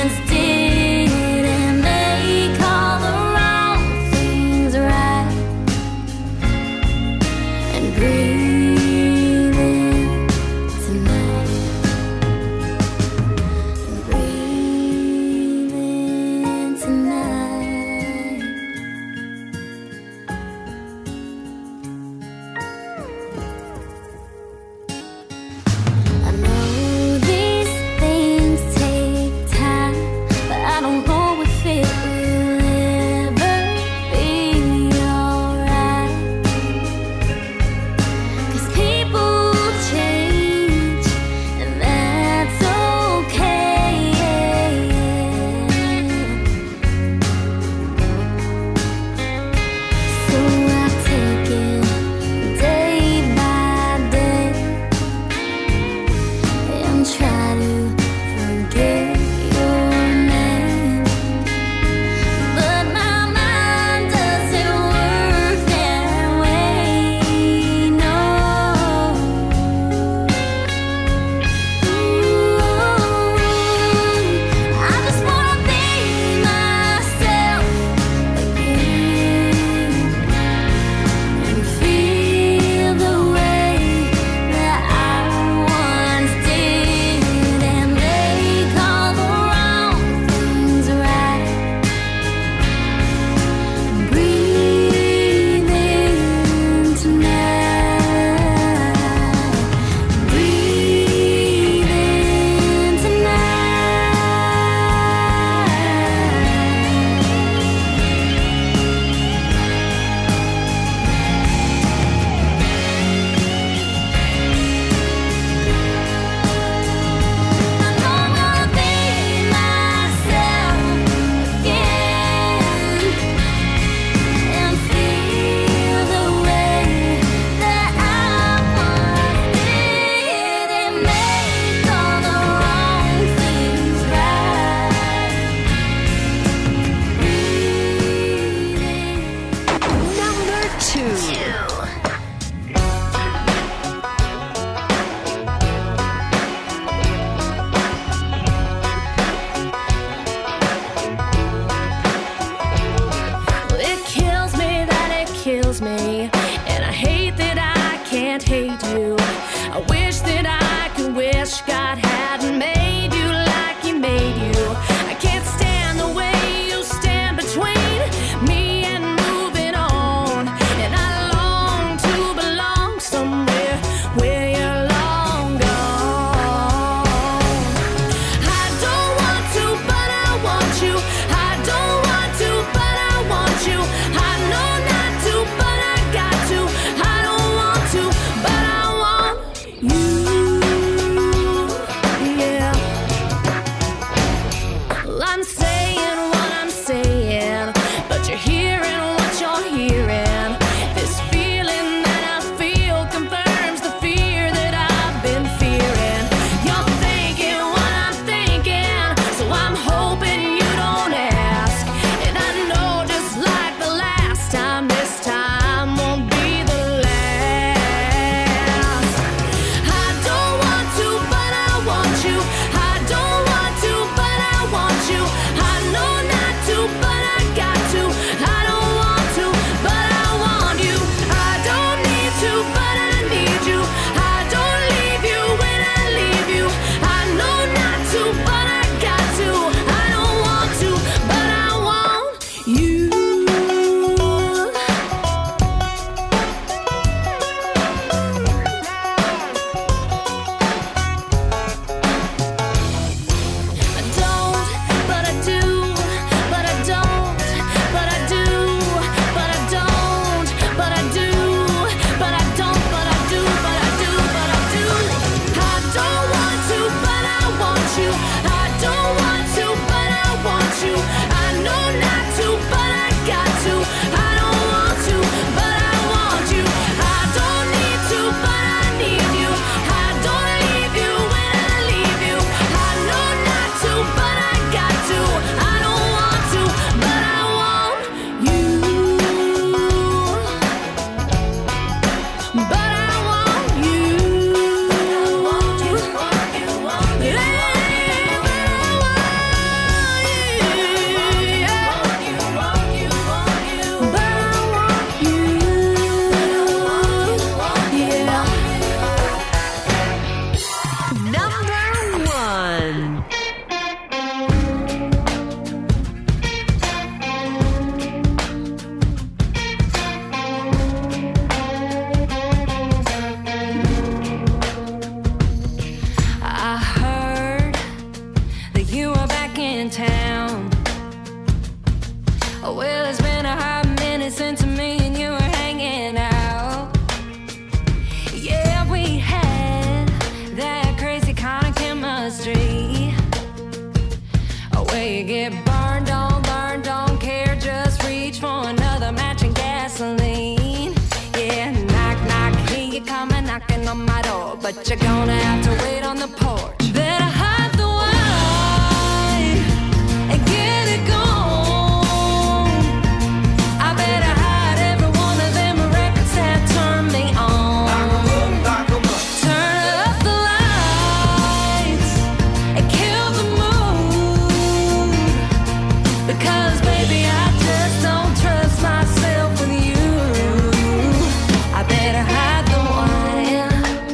back in town. Oh, well, it's been a hot minute since me and you were hanging out. Yeah, we had that crazy kind of chemistry. Oh, where you get burned, don't care, just reach for another match and gasoline. Yeah, knock, knock, hear you coming, knocking on my door, but you're gonna have to wait on the porch. Better hide the wine and get it gone. I better hide every one of them records that turn me on. Turn up the lights and kill the mood, because baby I just don't trust myself with you. I better hide the wine.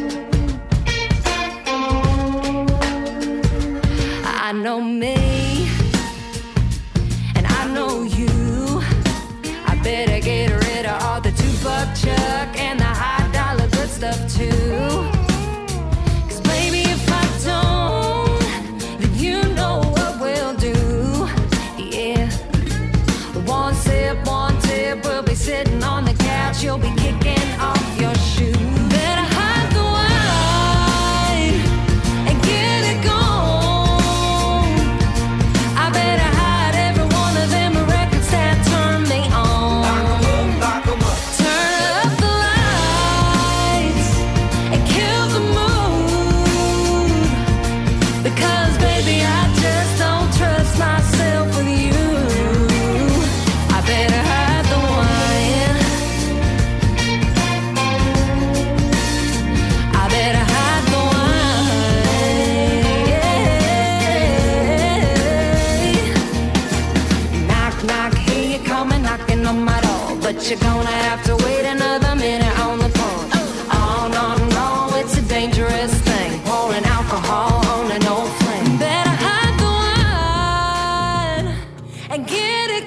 I know me, and I know you. I better get rid of all the $2 chuck and the high dollar good stuff too. 'Cause baby, if I don't, then you know what we'll do. Yeah, one tip, we'll be sitting on the couch. You'll be kicking off your shoes. Better hide the wine and get it gone. I better hide every one of them records that turn me on. Turn up the lights and kill the mood, because baby I just don't trust myself with you. I better hide the wine. I better hide the wine. Knock, knock, hear you coming, knocking on my door, but you're gonna have to wait another minute on the porch. Oh no, no, it's a dangerous thing, pouring alcohol on an old flame. Better hide the wine and get it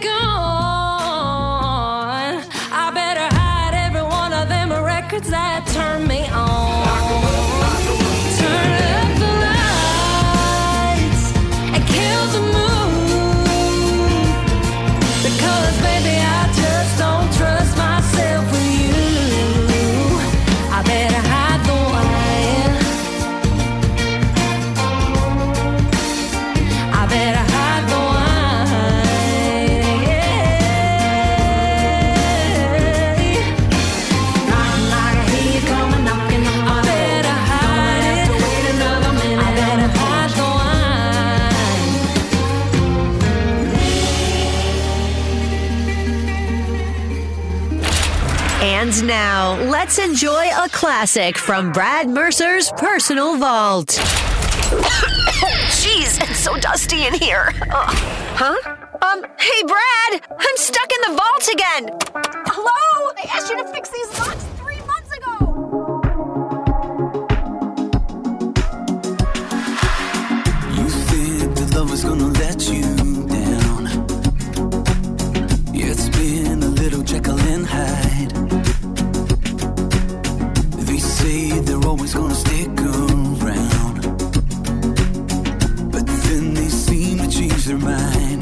gone. I better hide every one of them records that turn me on. Turn up the lights and kill the mood, because baby I just don't trust myself with you. I better hide the wine. I better hide the wine. Knock, knock, I hear you coming, knocking on my door. I better hide it. Have to wait another minute. I better hide the wine. And now, let's enjoy a classic from Brad Mercer's personal vault. Jeez, it's so dusty in here. Huh? Hey, Brad, I'm stuck in the vault again. Hello? They asked you to fix these locks 3 months ago. You think that love is gonna let you down. It's been a little Jekyll and Hyde. They say they're always gonna stick around, but then they seem to change their mind.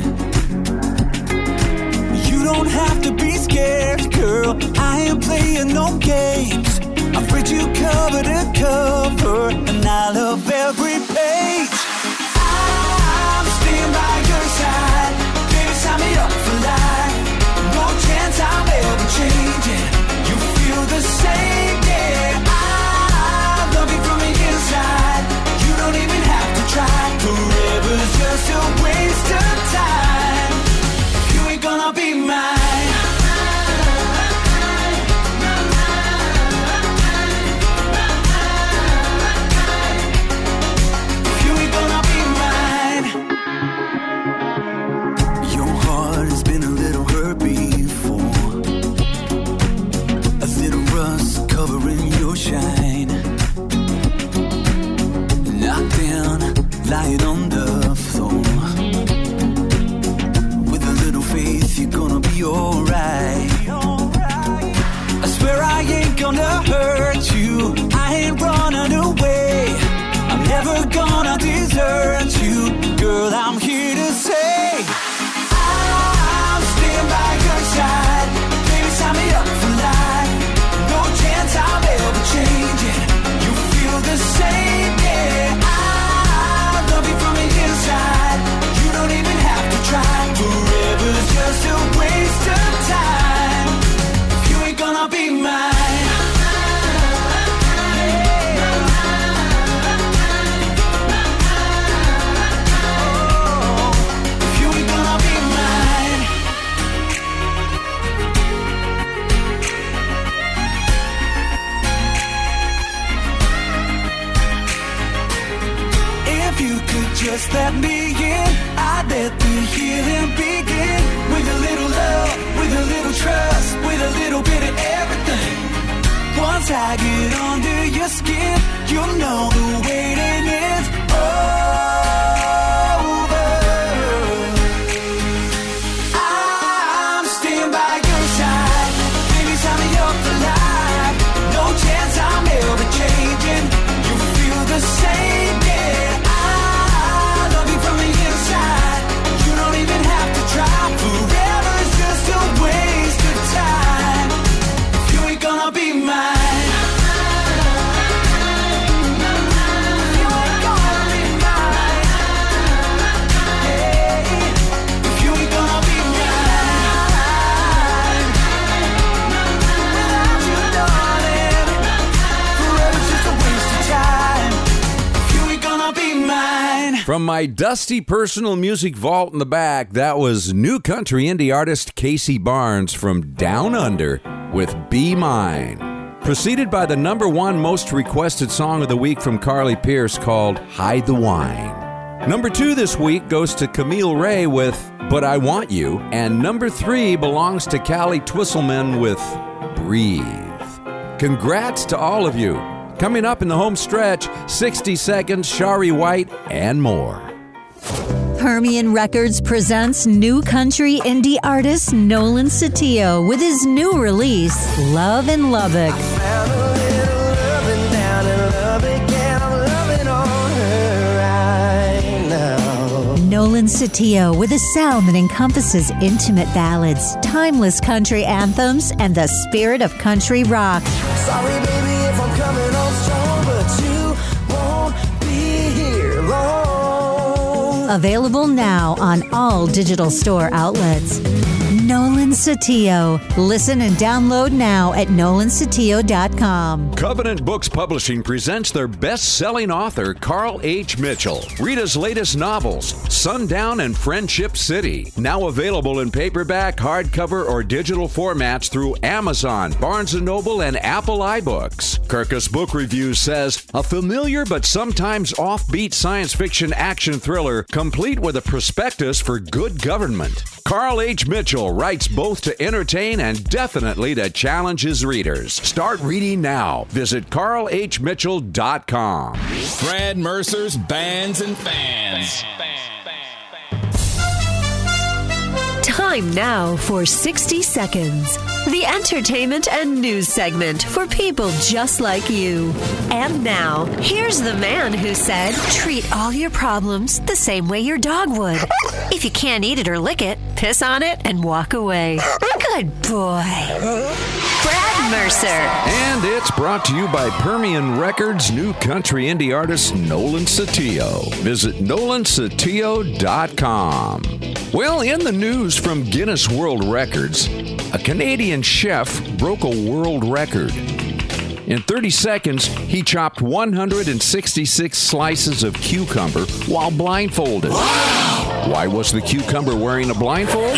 You don't have to be scared, girl. I ain't playing no games. I've read you cover to cover, and I love every page. I'm staying by your side. Baby, sign me up for life. No chance I'm ever changing. You feel the same, yeah. I love you from the inside. You don't even have to try. Forever's just a waste of time. You ain't gonna be mine. being. I let the healing begin. With a little love, with a little trust, with a little bit of everything. Once I get under your skin, you'll know the waiting is over. I'm staying by your side. Baby, sign me up for life. No chance I'm ever changing. You feel the same, yeah. I love you from the inside. You don't even have to try. Forever's just a waste of time. If you ain't gonna be mine. From my dusty personal music vault in the back, that was new country indie artist Casey Barnes from Down Under with Be Mine. Preceded by the #1 most requested song of the week from Carly Pearce called Hide the Wine. #2 this week goes to Camille Ray with But I Want You, and #3 belongs to Callie Twisselman with Breathe. Congrats to all of you. Coming up in the home stretch, 60 Seconds, Shari White, and more. Permian Records presents new country indie artist Nolan Satillo with his new release, Love in Lubbock. Nolan Satillo with a sound that encompasses intimate ballads, timeless country anthems, and the spirit of country rock. Sorry, baby, if I'm coming on strong, but you won't be here long. Available now on all digital store outlets. Nolan Satillo. Listen and download now at nolansatillo.com. Covenant Books Publishing presents their best-selling author, Carl H. Mitchell. Rita's latest novels, Sundown and Friendship City. Now available in paperback, hardcover, or digital formats through Amazon, Barnes & Noble, and Apple iBooks. Kirkus Book Reviews says, a familiar but sometimes offbeat science fiction action thriller complete with a prospectus for good government. Carl H. Mitchell writes both to entertain and definitely to challenge his readers. Start reading now. Visit carlhmitchell.com. Brad Mercer's Bands and Fans. Time now for 60 Seconds, the entertainment and news segment for people just like you. And now, here's the man who said, treat all your problems the same way your dog would. If you can't eat it or lick it, piss on it and walk away. Good boy. Brad Mercer. And it's brought to you by Permian Records' new country indie artist, Nolan Satillo. Visit nolansatillo.com. Well, in the news from Guinness World Records, a Canadian chef broke a world record. In 30 seconds, he chopped 166 slices of cucumber while blindfolded. Wow! Why was the cucumber wearing a blindfold?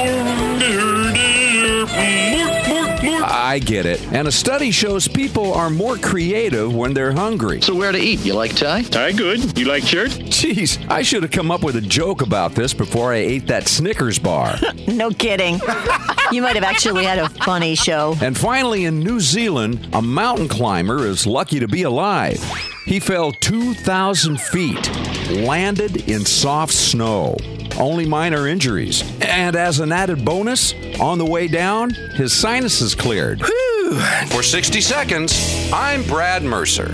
I get it. And a study shows people are more creative when they're hungry. So where to eat? You like Thai? Thai good. You like church? Jeez, I should have come up with a joke about this before I ate that Snickers bar. No kidding. You might have actually had a funny show. And finally, in New Zealand, a mountain climber is lucky to be alive. He fell 2,000 feet, landed in soft snow. Only minor injuries. And as an added bonus, on the way down, his sinuses cleared. Whew. For 60 seconds, I'm Brad Mercer.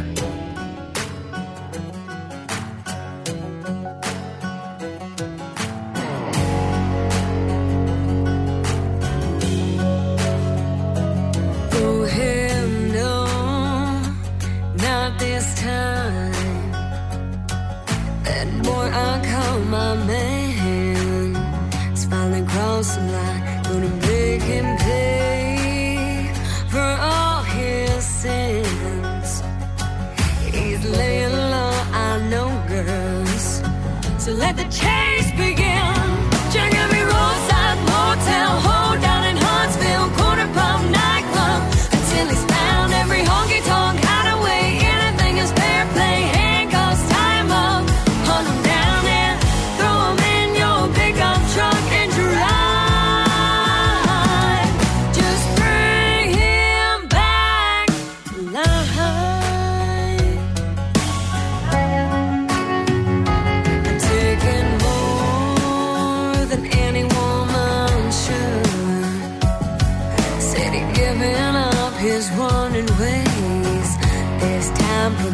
Oh, hell no, not this time. That boy I call my man is finally crossed the line. Gonna make him pay for all his sins.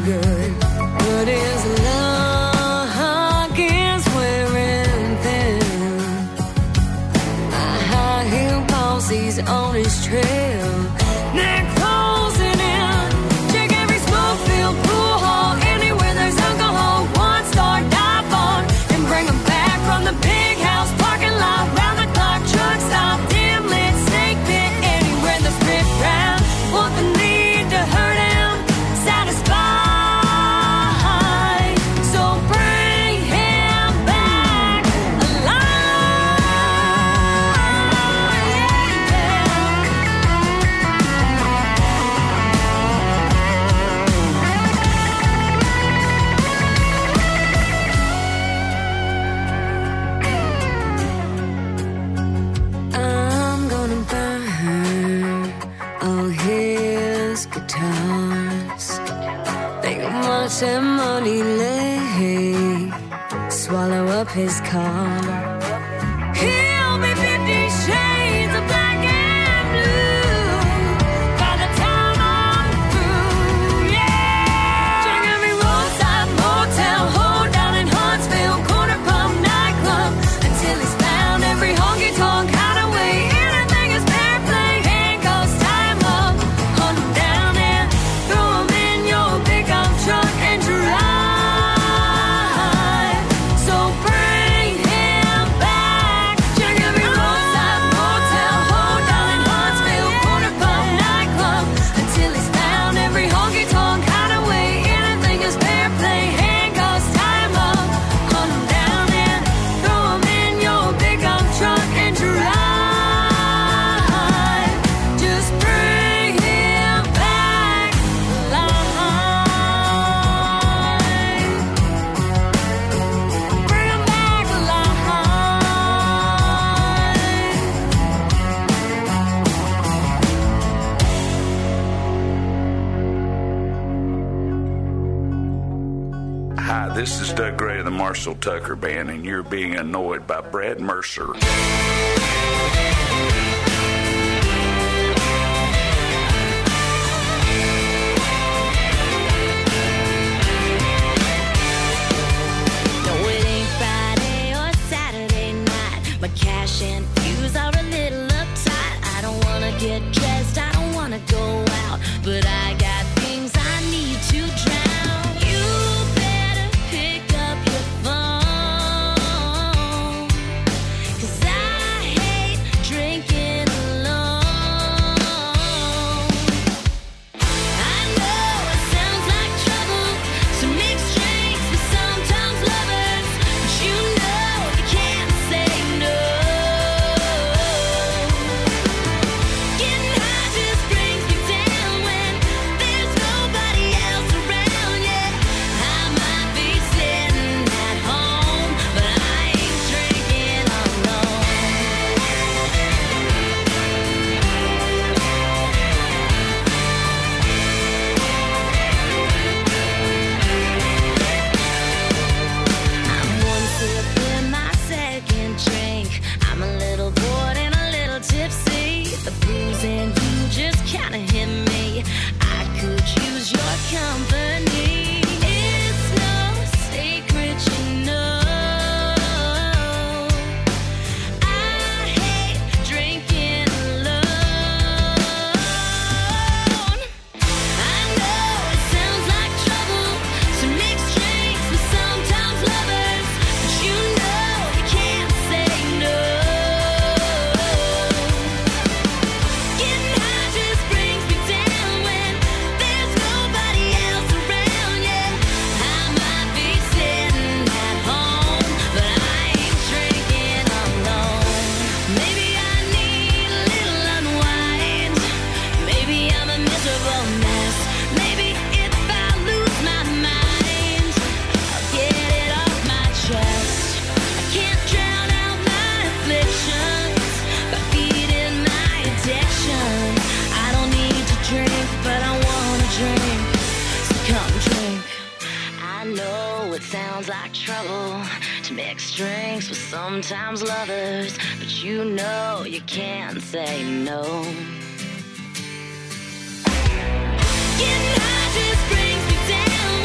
good, but his luck is wearing thin. My high heel posse's on his trail. They're closing in. Check every smoke-filled pool hall. Anywhere there's alcohol, one star dive on. And bring them back from the big house parking lot. Round the clock, truck stop, dim lit, snake pit. Anywhere the spit round. Want the need to hurt him, satisfied. So bring him back I'm gonna burn all his guitars. Make him watch that money lay swallow up his car. He'll be 50 shades of black and blue by the time I'm through, yeah. Check every roadside motel, hold down in Huntsville, corner pub, nightclub, until he's found every honky-tonk hideaway. Anything is fair play, handcuffs, tie him up, hunt him down and throw him in your pickup truck and drive. So bring him back. Check every roadside motel, hold down in Huntsville, corner pub, nightclub, until he's found every honky-tonk hideaway. Anything is fair play, handcuffs, tie him up, hunt him down and throw him in your pickup truck and drive. Just bring him back alive. Bring him back Hi, this is Doug Gray of the Marshall Tucker Band, and you're being annoyed by Brad Mercer. No, it ain't Friday or Saturday night. My cash and fuse are a little uptight. I don't wanna get dressed, I don't wanna go out, but I got things I need to drown. You better pick up your phone, 'cause I hate drinking alone. I know it sounds like trouble to mix drinks with sometimes lovers, but you know you can't say no. Getting high just brings me down when there's nobody else around. Yeah, I might be sitting at home, but I ain't drinking alone. I'm one sip in my second drink. I'm a little bored and a little tipsy. The booze and you just kinda hit me. I could use your company. It's no secret, you know. I hate drinking alone. I know it sounds like trouble to mix drinks with sometimes lovers, but you know you can't say no. Getting high just brings me down when there's nobody else around. Yeah, I might be sitting at home, but I ain't drinking alone. Maybe I need a little unwind. Maybe I'm a miserable mess. Maybe if I lose my mind, I'll get it off my chest. I can't drown out my afflictions by feeding my addiction. I don't need to drink, but I wanna drink, so come drink. I know it sounds like trouble to mix drinks with sometimes lovers, but you know you can't say no. Getting high just brings me down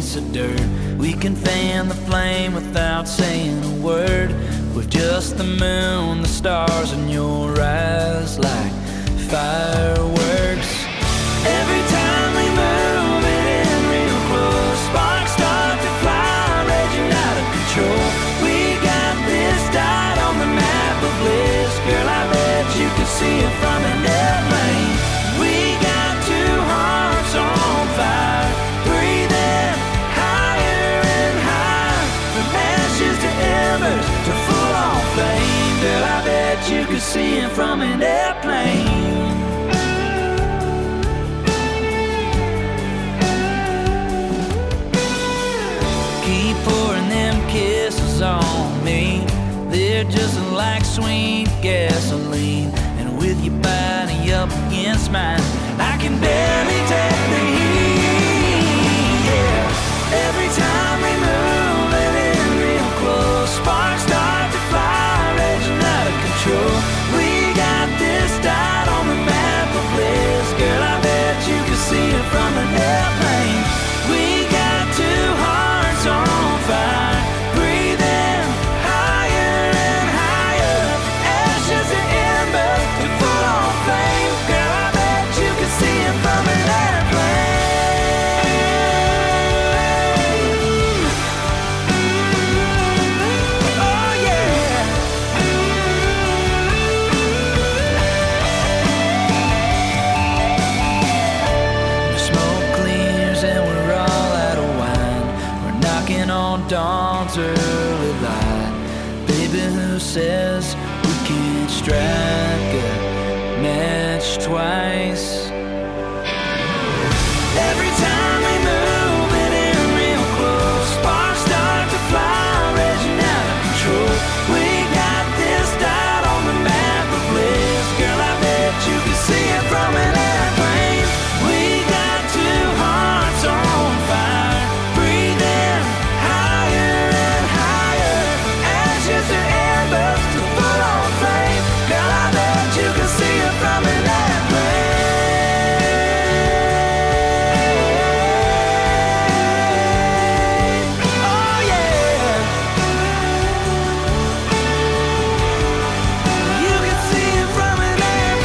piece of dirt. We can fan the flame without saying a word, with just the moon, the stars in your eyes like fireworks. Every time we move it in real close, sparks start to fly, raging out of control. We got this dot on the map of bliss, girl, I bet you can see it from an airplane. We got two hearts on fire, breathing higher and higher, from ashes to embers to full-on flame. Girl, I bet you can see it from an airplane. Keep pouring them kisses on me, they're just like sweet gasoline. And with your body up against mine, I can barely take the heat. Yeah. Every time we move it in real close, sparks start to fly, raging out of control. We got this dot on the map of bliss, girl, I bet you can see it from an airplane. We got two hearts on fire, breathing higher and higher, ashes and embers to full on flame. Girl, I bet you can see it from an airplane. Oh yeah. The smoke clears and we're all out of wine. We're knocking on dawn's early light. Baby, who says we can't strike a match twice? Every time we move it in real close, sparks start to fly, raging out of control. We got this dot on the map of bliss, girl, I bet you can see it from an airplane. We got two hearts on fire, breathing higher and higher, ashes to embers to full on flame. Girl, I bet you can see it from an airplane. Oh yeah. You can see it from an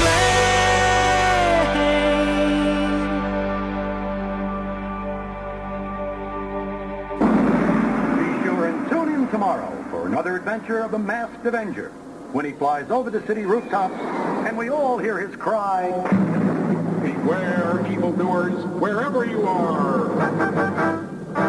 Be sure and tune in tomorrow for another adventure of the Masked Avenger, when he flies over the city rooftops and we all hear his cry, "Beware, evildoers, wherever you are."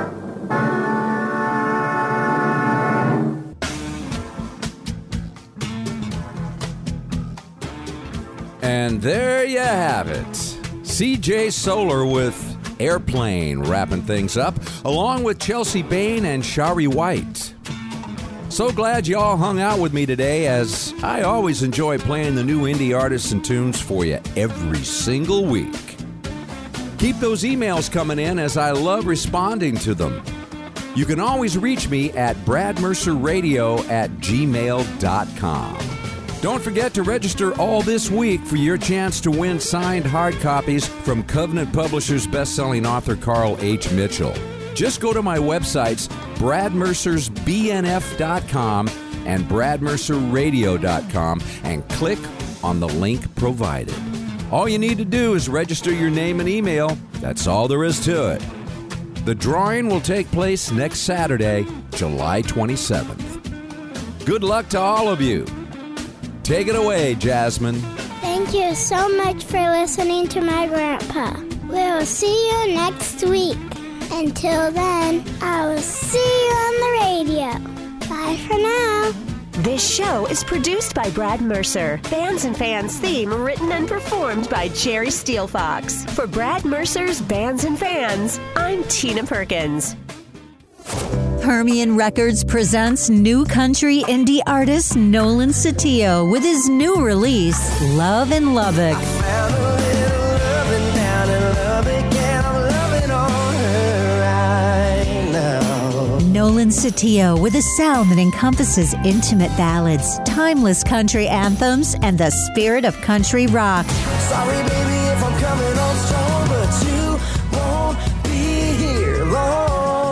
And there you have it. CJ Solar with Airplane wrapping things up, along with Chelsea Bain and Shari White. So glad you all hung out with me today, as I always enjoy playing the new indie artists and tunes for you every single week. Keep those emails coming in, as I love responding to them. You can always reach me at bradmercerradio@gmail.com. Don't forget to register all this week for your chance to win signed hard copies from Covenant Publishers best-selling author Carl H. Mitchell. Just go to my websites, bradmercersbnf.com and bradmercerradio.com, and click on the link provided. All you need to do is register your name and email. That's all there is to it. The drawing will take place next Saturday, July 27th. Good luck to all of you. Take it away, Jasmine. Thank you so much for listening to my grandpa. We'll see you next week. Until then, I will see you on the radio. Bye for now. This show is produced by Brad Mercer. Bands and Fans theme written and performed by Jerry Steelfox. For Brad Mercer's Bands and Fans, I'm Tina Perkins. Permian Records presents new country indie artist Nolan Satillo with his new release, Love in Lubbock. Nolan Satillo with a sound that encompasses intimate ballads, timeless country anthems, and the spirit of country rock. Sorry, baby, if I'm coming on strong, but you won't be here long.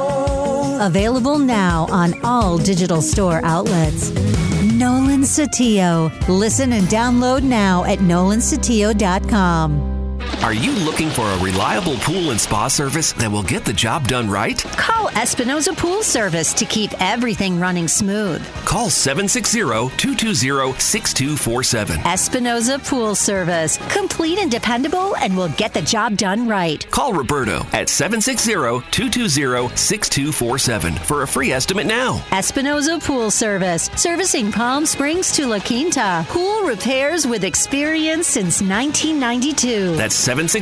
Available now on all digital store outlets. Nolan Satillo. Listen and download now at nolansatillo.com. Are you looking for a reliable pool and spa service that will get the job done right? Call Espinoza Pool Service to keep everything running smooth. Call 760-220-6247. Espinoza Pool Service. Complete and dependable, and will get the job done right. Call Roberto at 760-220-6247 for a free estimate now. Espinoza Pool Service. Servicing Palm Springs to La Quinta. Pool repairs with experience since 1992. That's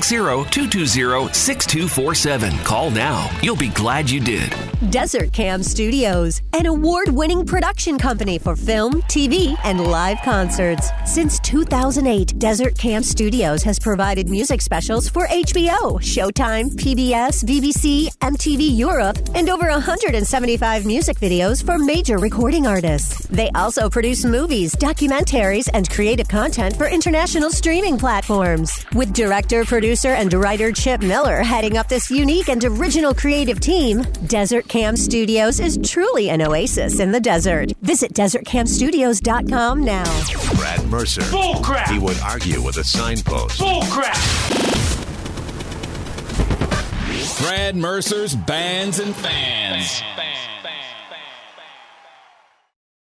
760-220-6247. Call now. You'll be glad you did. Desert Cam Studios, an award-winning production company for film, TV, and live concerts. Since 2008, Desert Cam Studios has provided music specials for HBO, Showtime, PBS, BBC, MTV Europe, and over 175 music videos for major recording artists. They also produce movies, documentaries, and creative content for international streaming platforms. With director, producer, and writer Chip Miller heading up this unique and original creative team, Desert Cam Studios is truly an oasis in the desert. Visit DesertCamStudios.com now. Brad Mercer. Bull crap! He would argue with a signpost. Bull crap! Brad Mercer's Bands and Fans.